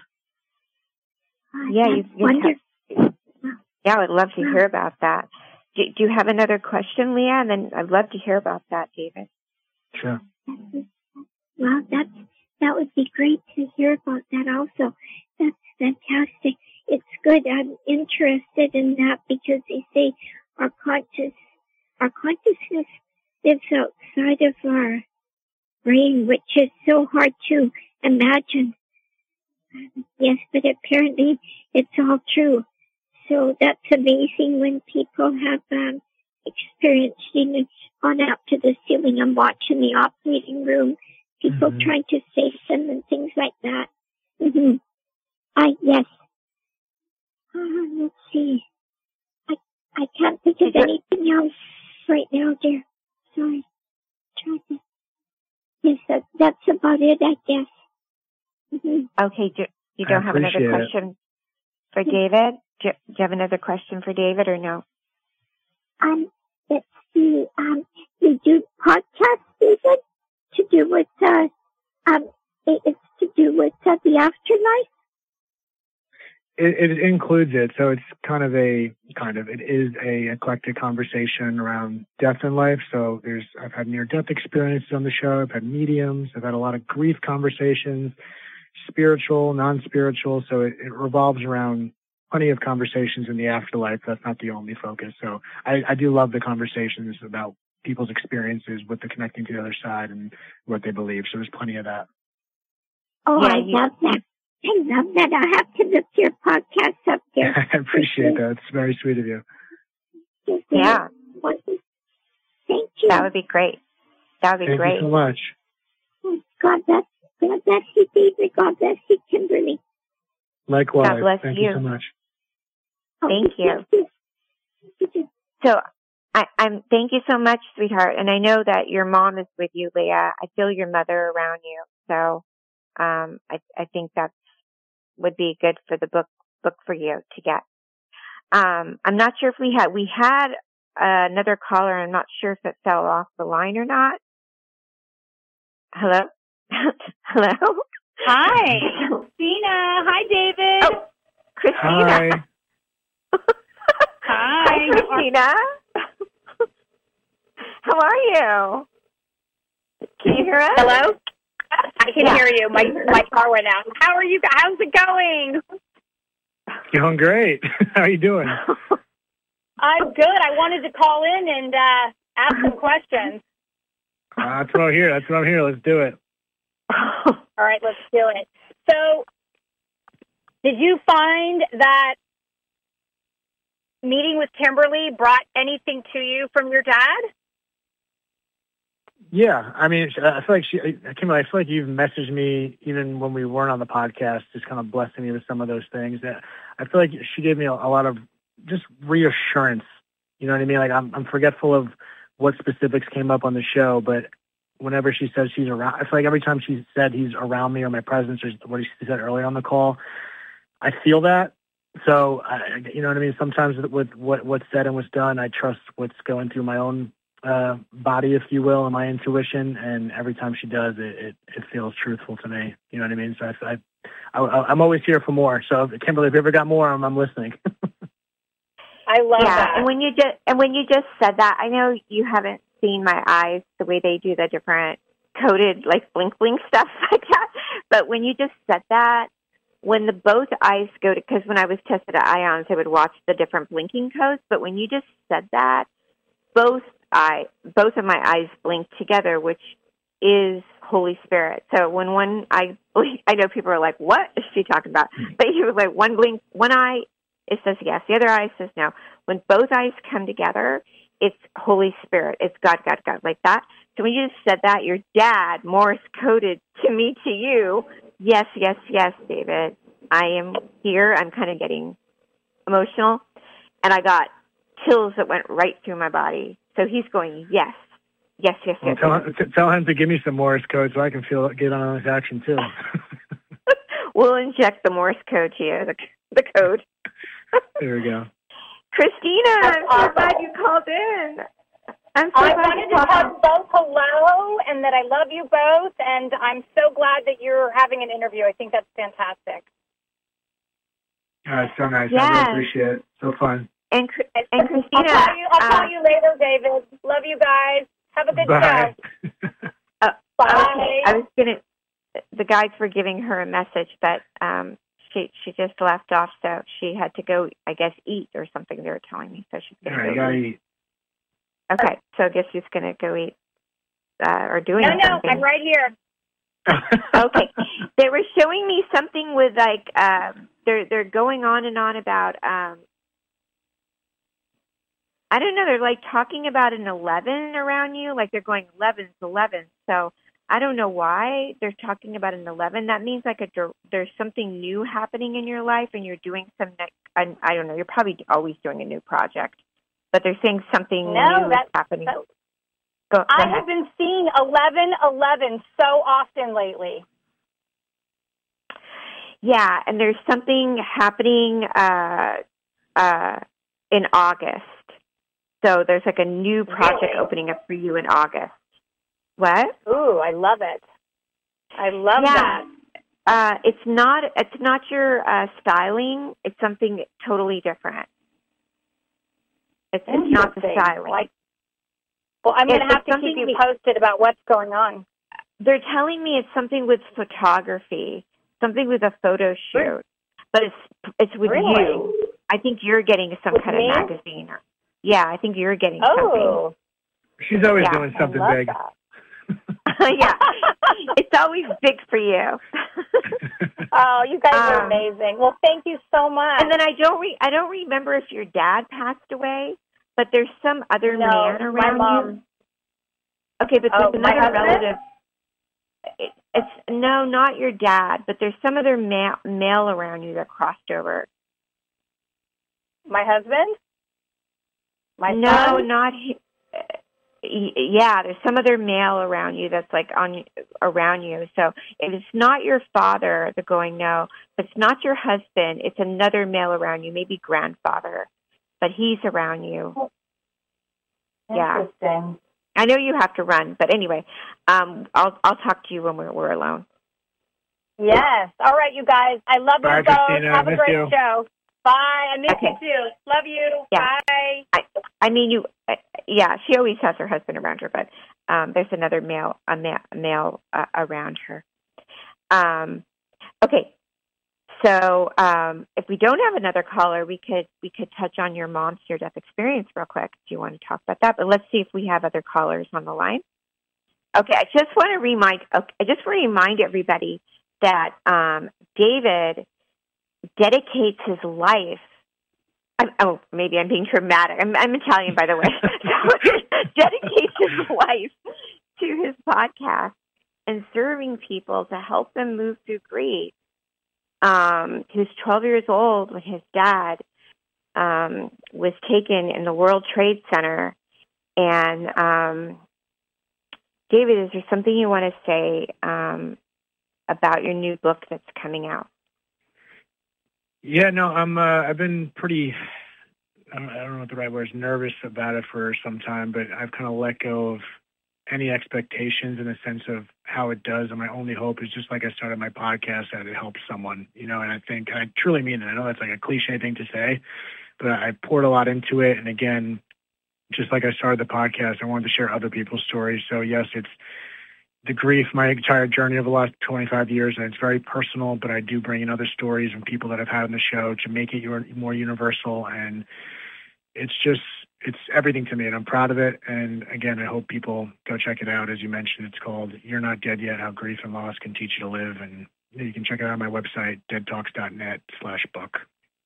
Oh, Yeah, you, that's you wonderful. have, yeah, I would love to hear about that. Do, do you have another question, Leah? And then I'd love to hear about that, David. Sure. Well, that's, that would be great to hear about that also. That's fantastic. It's good. I'm interested in that because they say our conscious, our consciousness lives outside of our brain, which is so hard to imagine. Yes, but apparently it's all true. So that's amazing when people have um, experienced, you know, gone up to the ceiling and watched in the operating room, people Mm-hmm. trying to save them and things like that. Mm-hmm. I, yes. Uh, let's see. I, I can't think of anything else right now, dear. Sorry. Try to. Yes, that, that's about it, I guess. Mm-hmm. Okay, do, you don't I have another appreciate question for David? Do, do you have another question for David or no? Um, let's see. Um, you do podcasts, David, to do with, uh, um, it, it's to do with uh, the afterlife? It, it includes it, so it's kind of a kind of it is a eclectic conversation around death and life. So there's I've had near-death experiences on the show. I've had mediums. I've had a lot of grief conversations, spiritual, non-spiritual. So it, it revolves around plenty of conversations in the afterlife. That's not the only focus. So I, I do love the conversations about people's experiences with the connecting to the other side and what they believe. So there's plenty of that. Oh, Yeah, I you- love that. I love that. I have to look your podcast up there. I appreciate that. It's very sweet of you. Yeah. Thank you. That would be great. That would be Thank great. you so much. God bless, God bless you, David. God bless you, Kimberly. Likewise. God bless Thank you. you so much. Thank you. Thank you. So I, I'm thank you so much, sweetheart. And I know that your mom is with you, Leah. I feel your mother around you. So um, I, I think that would be good for the book book for you to get. Um, I'm not sure if we had we had uh, another caller. I'm not sure if it fell off the line or not. Hello, hello. Hi, Christina. Hi, David. Oh, Christina. Hi. Hi. Hi, Christina. How are you? Can you hear us? Hello. I can Yeah. hear you. My my car went out. How are you? How's it going? Doing great. How are you doing? I'm good. I wanted to call in and uh, ask some questions. Uh, that's what I'm here. That's what I'm here. Let's do it. All right, let's do it. So, did you find that meeting with Kimberly brought anything to you from your dad? Yeah, I mean, I feel like she, Kimberly, I feel like you've messaged me even when we weren't on the podcast, just kind of blessing me with some of those things. That I feel like she gave me a, a lot of just reassurance. You know what I mean? Like I'm, I'm forgetful of what specifics came up on the show, but whenever she says she's around, I feel like every time she said he's around me or my presence or what she said earlier on the call, I feel that. So, I, you know what I mean? Sometimes with what what's said and what's done, I trust what's going through my own uh, body, if you will, and my intuition. And every time she does, it, it, it feels truthful to me. You know what I mean? So I, I, I, I'm always here for more. So, Kimberly, if you ever got more, I'm, I'm listening. I love yeah, that. and when you just and when you just said that, I know you haven't seen my eyes the way they do the different coded like blink blink stuff like that. But when you just said that, when the both eyes go to, because when I was tested at IONS, I would watch the different blinking codes. But when you just said that, both eye, both of my eyes blinked together, which is Holy Spirit. So when one eye, I know people are like, "What is she talking about?" But he was like, one blink, one eye, it says yes, the other eye says no. When both eyes come together, it's Holy Spirit. It's God, God, God, like that. So when you just said that, your dad Morse coded to me, to you, yes, yes, yes, David, I am here. I'm kind of getting emotional. And I got chills that went right through my body. So he's going, yes, yes, yes, well, yes. Tell, yes. him, tell him to give me some Morse code so I can feel get on his action too. We'll inject the Morse code to you, the, the code. There we go. Christina, I'm so glad you called in. I'm so I glad wanted you to tell called you both hello and that I love you both, and I'm so glad that you're having an interview. I think that's fantastic. Oh, it's so nice. Yes. I really appreciate it. So fun. And, and Christina, I'll call you, I'll uh, call you later, David. Love you guys. Have a good Bye. show. uh, Bye. Okay. I was gonna. The guides were giving her a message, but um, she she just left off, so she had to go, I guess, eat or something. They were telling me, so she's All gonna right, you go gotta eat. eat. Okay, so I guess she's gonna go eat uh, or doing No, no, something. I'm right here. Okay, they were showing me something with like uh, they're they're going on and on about um, I don't know. They're like talking about an eleven around you, like they're going elevens, elevens. So I don't know why they're talking about an eleven. That means like a there's something new happening in your life, and you're doing some. I, I don't know. You're probably always doing a new project, but they're saying something No, new that's is happening. That, Go, go I ahead. have been seeing eleven eleven so often lately. Yeah, and there's something happening uh, uh, in August. So there's like a new project Really? opening up for you in August. What? Ooh, I love it. I love Yeah. that. Uh, it's not. It's not your uh, styling. It's something totally different. It's, it's not the Interesting. styling. Like, well, I'm going to It's have to keep something you we- posted about what's going on. They're telling me it's something with photography, something with a photo shoot, but it's it's with Really? you. I think you're getting some With kind me? of magazine. Or, yeah, I think you're getting something. Oh, She's always Yeah, doing I something love big. that. Yeah, it's always big for you. Oh, you guys are Um, amazing. Well, thank you so much. And then I don't re- I don't remember if your dad passed away, but there's some other no, man my around mom. you. Okay, but Oh, there's my another husband? relative. It, it's no, not your dad, but there's some other ma- male around you that crossed over. My husband? My no, son? not he. Yeah, there's some other male around you that's like on around you. So if it's not your father, they're going no. If it's not your husband, it's another male around you, maybe grandfather, but he's around you. Yeah. Interesting. I know you have to run, but anyway, um, I'll I'll talk to you when we're we're alone. Yes. All right, you guys. I love Bye, you both. Christina. Have a Miss great you. show. Bye. I miss Okay. you too. Love you. Yeah. Bye. I I mean you. Uh, yeah, she always has her husband around her, but um, there's another male a, ma- a male uh, around her. Um, okay. So um, if we don't have another caller, we could we could touch on your mom's near-death experience real quick. Do you want to talk about that? But let's see if we have other callers on the line. Okay, I just want to remind okay, I just want to remind everybody that um, David dedicates his life. I'm, oh, maybe I'm being dramatic. I'm, I'm Italian, by the way. So dedicates his life to his podcast and serving people to help them move through grief. Um, he was twelve years old when his dad um, was taken in the World Trade Center. And um, David, is there something you want to say um, about your new book that's coming out? Yeah, no, I'm. Uh, I've been pretty. I don't, I don't know what the right word is. Nervous about it for some time, but I've kind of let go of any expectations in the sense of how it does. And my only hope is just like I started my podcast, that it helps someone, you know. And I think and I truly mean it. I know that's like a cliche thing to say, but I poured a lot into it. And again, just like I started the podcast, I wanted to share other people's stories. So yes, it's the grief, my entire journey over the last twenty-five years, and it's very personal, but I do bring in other stories from people that I've had on the show to make it more universal. And it's just, it's everything to me, and I'm proud of it. And again, I hope people go check it out. As you mentioned, it's called You're Not Dead Yet, How Grief and Loss Can Teach You to Live. And you know, you can check it out on my website, dead talks dot net slash book.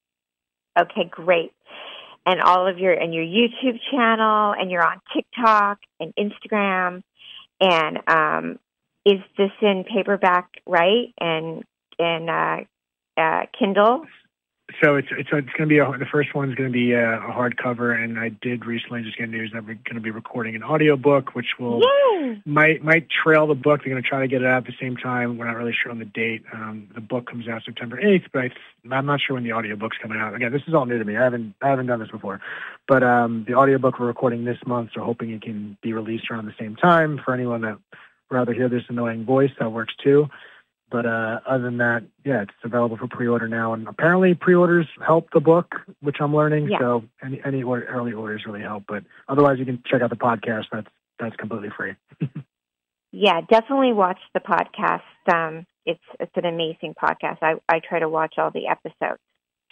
Okay, great. And all of your, and your YouTube channel, and you're on TikTok and Instagram. And um, is this in paperback, right? And and uh, uh, Kindle? So it's it's, it's going to be a, the first one's going to be a, a hardcover, and I did recently just get news that we're going to be recording an audiobook, which will Yay! might might trail the book. They're going to try to get it out at the same time. We're not really sure on the date. Um, the book comes out September eighth, but I, I'm not sure when the audiobook's coming out. Again, this is all new to me. I haven't I haven't done this before, but um, the audiobook we're recording this month, so hoping it can be released around the same time. For anyone that would rather hear this annoying voice, that works too. But uh, other than that, yeah, it's available for pre-order now. And apparently pre-orders help the book, which I'm learning. Yeah. So any any order, early orders really help. But otherwise, you can check out the podcast. That's that's completely free. Yeah, definitely watch the podcast. Um, it's it's an amazing podcast. I, I try to watch all the episodes.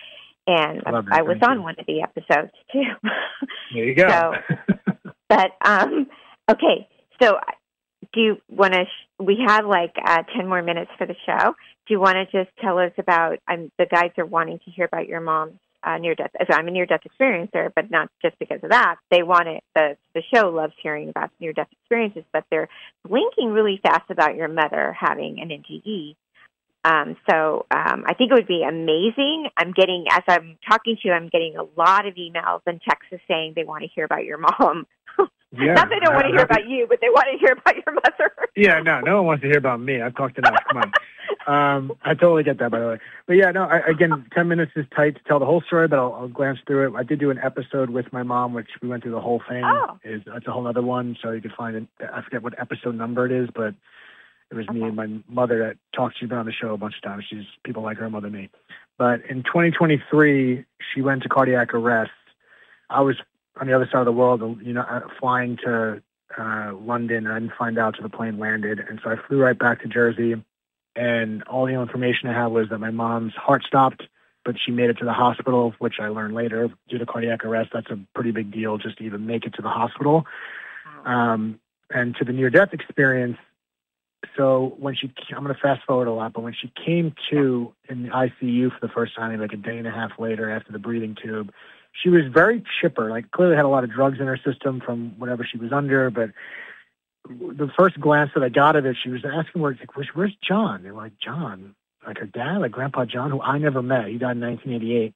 And I, I was on one of the episodes, too. There you go. So, but, um, okay, so do you want to, sh- we have like uh, ten more minutes for the show. Do you want to just tell us about, um, the guys are wanting to hear about your mom's uh, near-death, so I'm a near-death experiencer, but not just because of that. They want it, the, the show loves hearing about near-death experiences, but they're blinking really fast about your mother having an N T E. Um, so um, I think it would be amazing. I'm getting, as I'm talking to you, I'm getting a lot of emails and texts saying they want to hear about your mom. Yeah, Not they don't want to hear about you, but they want to hear about your mother. Yeah, no, no one wants to hear about me. I've talked enough. Come on. Um, I totally get that, by the way. But yeah, no, I, again, ten minutes is tight to tell the whole story, but I'll, I'll glance through it. I did do an episode with my mom, which we went through the whole thing. Oh. Is It's a whole other one, so you can find it. I forget what episode number it is, but it was Okay. me and my mother that talked. She's been on the show a bunch of times. She's people like her mother, me. But in twenty twenty-three, she went to cardiac arrest. I was on the other side of the world, you know, flying to uh, London, and I didn't find out till the plane landed. And so I flew right back to Jersey, and all the information I had was that my mom's heart stopped, but she made it to the hospital, which I learned later due to cardiac arrest. That's a pretty big deal just to even make it to the hospital. Um, and to the near-death experience, so when she, I'm going to fast forward a lot, but when she came to in the I C U for the first time, like a day and a half later after the breathing tube, she was very chipper, like clearly had a lot of drugs in her system from whatever she was under. But the first glance that I got of it, she was asking, where, like, where's, where's John? They were like, John, like her dad, like Grandpa John, who I never met. He died in nineteen eighty-eight.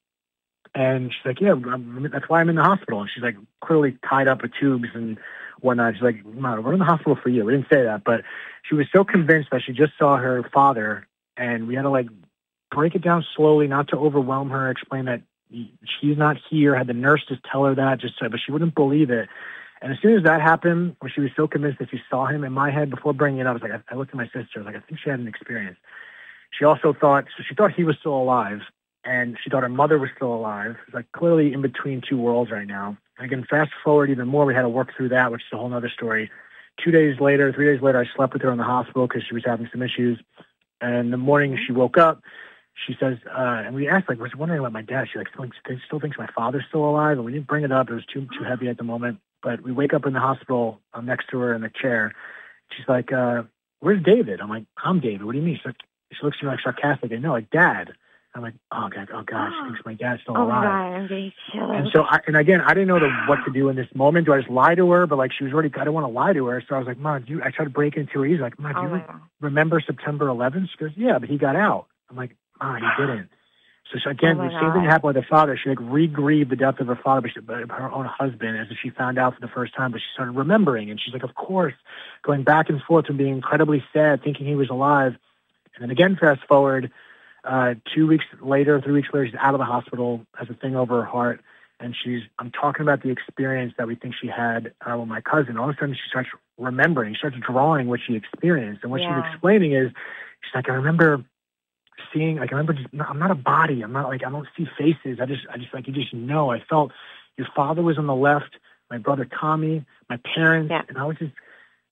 And she's like, yeah, I'm, that's why I'm in the hospital. And she's like clearly tied up with tubes and whatnot. She's like, Mom, we're in the hospital for you. We didn't say that, but she was so convinced that she just saw her father, and we had to like break it down slowly, not to overwhelm her, explain that she's not here, had the nurse just tell her that, just so, but she wouldn't believe it. And as soon as that happened, where she was so convinced that she saw him, in my head, before bringing it up, I was like, I, I looked at my sister, I was like, I think she had an experience. She also thought, so she thought he was still alive, and she thought her mother was still alive. It's like clearly in between two worlds right now. Again, fast forward even more, we had to work through that, which is a whole other story. Two days later, three days later, I slept with her in the hospital because she was having some issues. And the morning she woke up, she says, uh, and we asked, like, I was wondering about my dad. She like still, still thinks my father's still alive, and we didn't bring it up. It was too too heavy at the moment. But we wake up in the hospital. I'm next to her in the chair. She's like, uh, "Where's David?" I'm like, "I'm David. What do you mean?" She's like, she looks at me like sarcastic. I know, like, Dad. I'm like, "Oh God, oh God, she thinks my dad's still Oh, alive." God, I'm getting chills. And so, I, and again, I didn't know the, what to do in this moment. Do I just lie to her? But like, she was already, I didn't want to lie to her. So I was like, Mom, do you, I tried to break into her ears. Like, Mom, do Oh, you my re- God. remember September eleventh? She goes, yeah, but he got out. I'm like, Mom, he didn't. So, so again, Oh, my the same thing God. happened with her father. She like re-grieved the death of her father, but she, but her own husband, as if she found out for the first time. But she started remembering, and she's like, of course, going back and forth and being incredibly sad, thinking he was alive. And then again, fast forward, uh, two weeks later, three weeks later, she's out of the hospital, has a thing over her heart, and she's. I'm talking about the experience that we think she had uh, with my cousin. All of a sudden, she starts remembering, she starts drawing what she experienced, and what Yeah. she's explaining is, she's like, I remember seeing, like, I remember just, I'm not a body. I'm not like, I don't see faces. I just, I just like, you just know. I felt your father was on the left, my brother Tommy, my parents, Yeah. and I was just,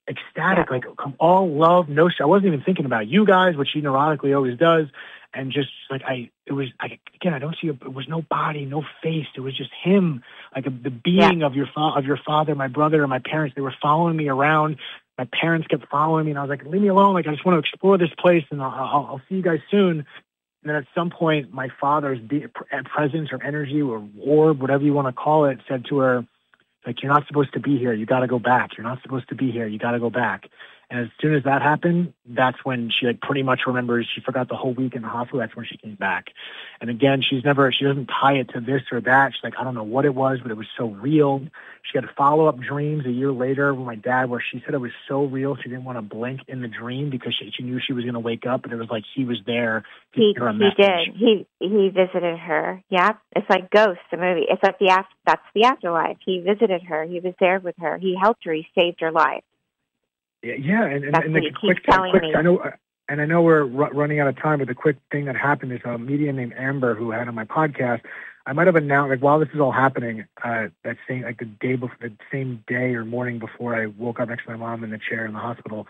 ecstatic, Yeah. like all love, no, I wasn't even thinking about you guys, which she neurotically always does. And just like, I, it was, I, again, I don't see, a, it was no body, no face. It was just him, like a, the being Yeah. of your fa- of your father, my brother, and my parents. They were following me around. My parents kept following me, and I was like, leave me alone. Like, I just want to explore this place, and I'll, I'll, I'll see you guys soon. And then at some point, my father's be- presence or energy or orb, whatever you want to call it, said to her, like, you're not supposed to be here. You got to go back. You're not supposed to be here. You got to go back. And as soon as that happened, that's when she like pretty much remembers. She forgot the whole week in the hospital. That's when she came back. And again, she's never, she doesn't tie it to this or that. She's like, I don't know what it was, but it was so real. She had follow-up dreams a year later with my dad where she said it was so real she didn't want to blink in the dream because she, she knew she was going to wake up, and it was like he was there. He, her a he message. did. He he visited her. Yeah, it's like Ghost, the movie. It's like the after, that's the afterlife. He visited her. He was there with her. He helped her. He saved her life. Yeah, yeah, and, and, That's and what the he quick, keeps telling quick, me. I know, and I know we're r- running out of time, but the quick thing that happened is a medium named Amber who had on my podcast. I might have announced, like, while this is all happening, uh, that same, like the day before, the same day or morning before I woke up next to my mom in the chair in the hospital,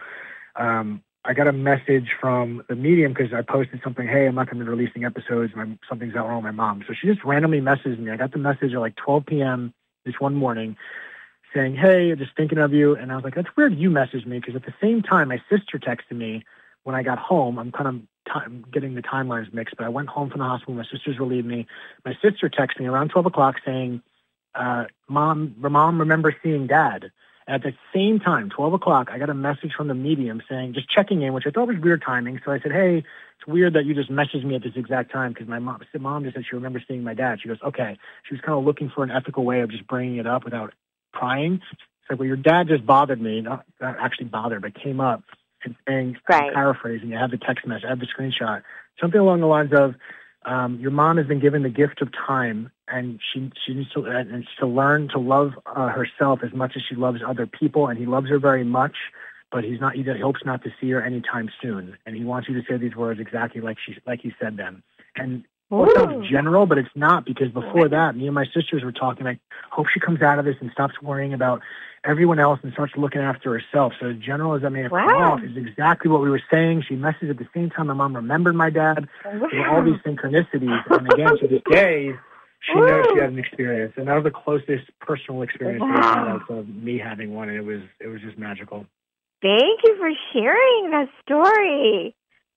um, I got a message from the medium because I posted something, hey, I'm not going to be releasing episodes. My, something's out wrong with my mom. So she just randomly messaged me. I got the message at like twelve p.m. this one morning saying, hey, just thinking of you. And I was like, that's weird you messaged me because at the same time, my sister texted me when I got home. I'm kind of time, getting the timelines mixed, but I went home from the hospital. My sisters relieved me. My sister texted me around twelve o'clock saying, uh, mom, mom, remember seeing dad. At the same time, twelve o'clock, I got a message from the medium saying, just checking in, which I thought was weird timing. So I said, hey, it's weird that you just messaged me at this exact time because my mom, mom just said she remembers seeing my dad. She goes, okay. She was kind of looking for an ethical way of just bringing it up without prying. It's like, well, your dad just bothered me, not, not actually bothered, but came up and saying, Right. I'm paraphrasing, I have the text message, I have the screenshot, something along the lines of, um, your mom has been given the gift of time, and she she needs to, and to learn to love uh, herself as much as she loves other people, and he loves her very much, but he's not. He hopes not to see her anytime soon, and he wants you to say these words exactly like she like he said them. And well, it sounds general, but it's not, because before that, me and my sisters were talking. I hope she comes out of this and stops worrying about everyone else and starts looking after herself. So as general as that may have come Wow. off, is exactly what we were saying. She messaged at the same time my mom remembered my dad. Wow. There were all these synchronicities. And again, to this day, she Woo. knows she had an experience. And that was the closest personal experience Wow. that I had of of me having one. And it was, it was just magical. Thank you for sharing that story.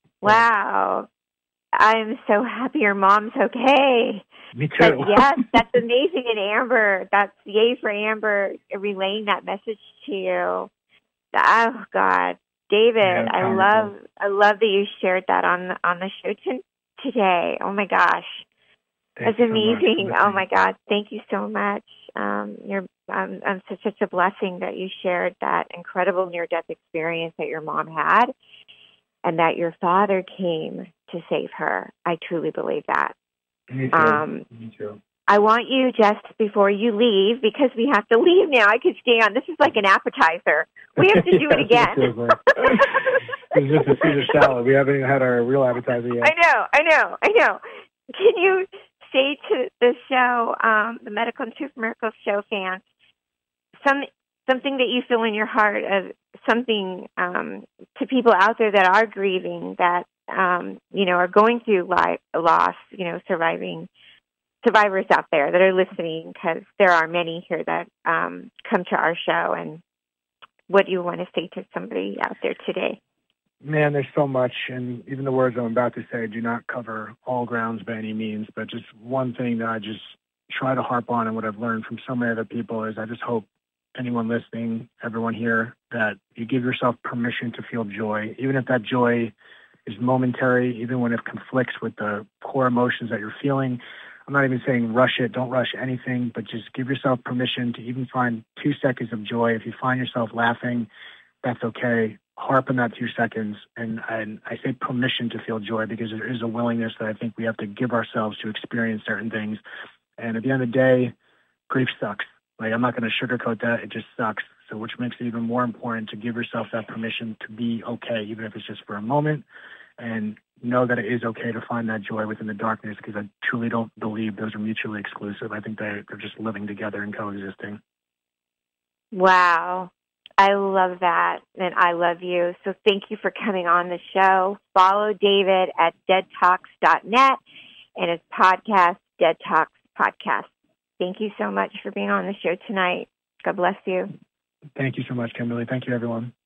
Wow. I'm so happy your mom's okay. Me too. But yes, that's amazing. And Amber, that's yay for Amber relaying that message to you. Oh God, David, Yeah, I powerful. love, I love that you shared that on on the show t- today. Oh my gosh, Thank that's you so much for amazing. Oh listening. my God, thank you so much. Um, you're, um, I'm such, such a blessing that you shared that incredible near-death experience that your mom had, and that your father came to save her. I truly believe that. Me too. Um, Me too. I want you, just before you leave, because we have to leave now. I could stay on. This is like an appetizer. We have to do it Yes, again. it feels like. It's just a Caesar salad. We haven't even had our real appetizer yet. I know, I know, I know. Can you say to the show, um, the Medical and Truth Miracles show fans, some something that you feel in your heart of something um, to people out there that are grieving, that um, you know are going through life loss, you know, surviving survivors out there that are listening, because there are many here that um, come to our show. And what do you want to say to somebody out there today? Man, there's so much, and even the words I'm about to say do not cover all grounds by any means, but just one thing that I just try to harp on, and what I've learned from so many other people, is I just hope anyone listening, everyone here, that you give yourself permission to feel joy, even if that joy is momentary, even when it conflicts with the core emotions that you're feeling. I'm not even saying rush it, don't rush anything, but just give yourself permission to even find two seconds of joy. If you find yourself laughing, that's okay. Harp on that two seconds. And, and I say permission to feel joy, because there is a willingness that I think we have to give ourselves to experience certain things. And at the end of the day, grief sucks. Like, I'm not going to sugarcoat that. It just sucks. So which makes it even more important to give yourself that permission to be okay, even if it's just for a moment, and know that it is okay to find that joy within the darkness, because I truly don't believe those are mutually exclusive. I think they're, they're just living together and coexisting. Wow. I love that, and I love you. So thank you for coming on the show. Follow David at dead talks dot net and his podcast, Dead Talks Podcast. Thank you so much for being on the show tonight. God bless you. Thank you so much, Kimberly. Thank you, everyone.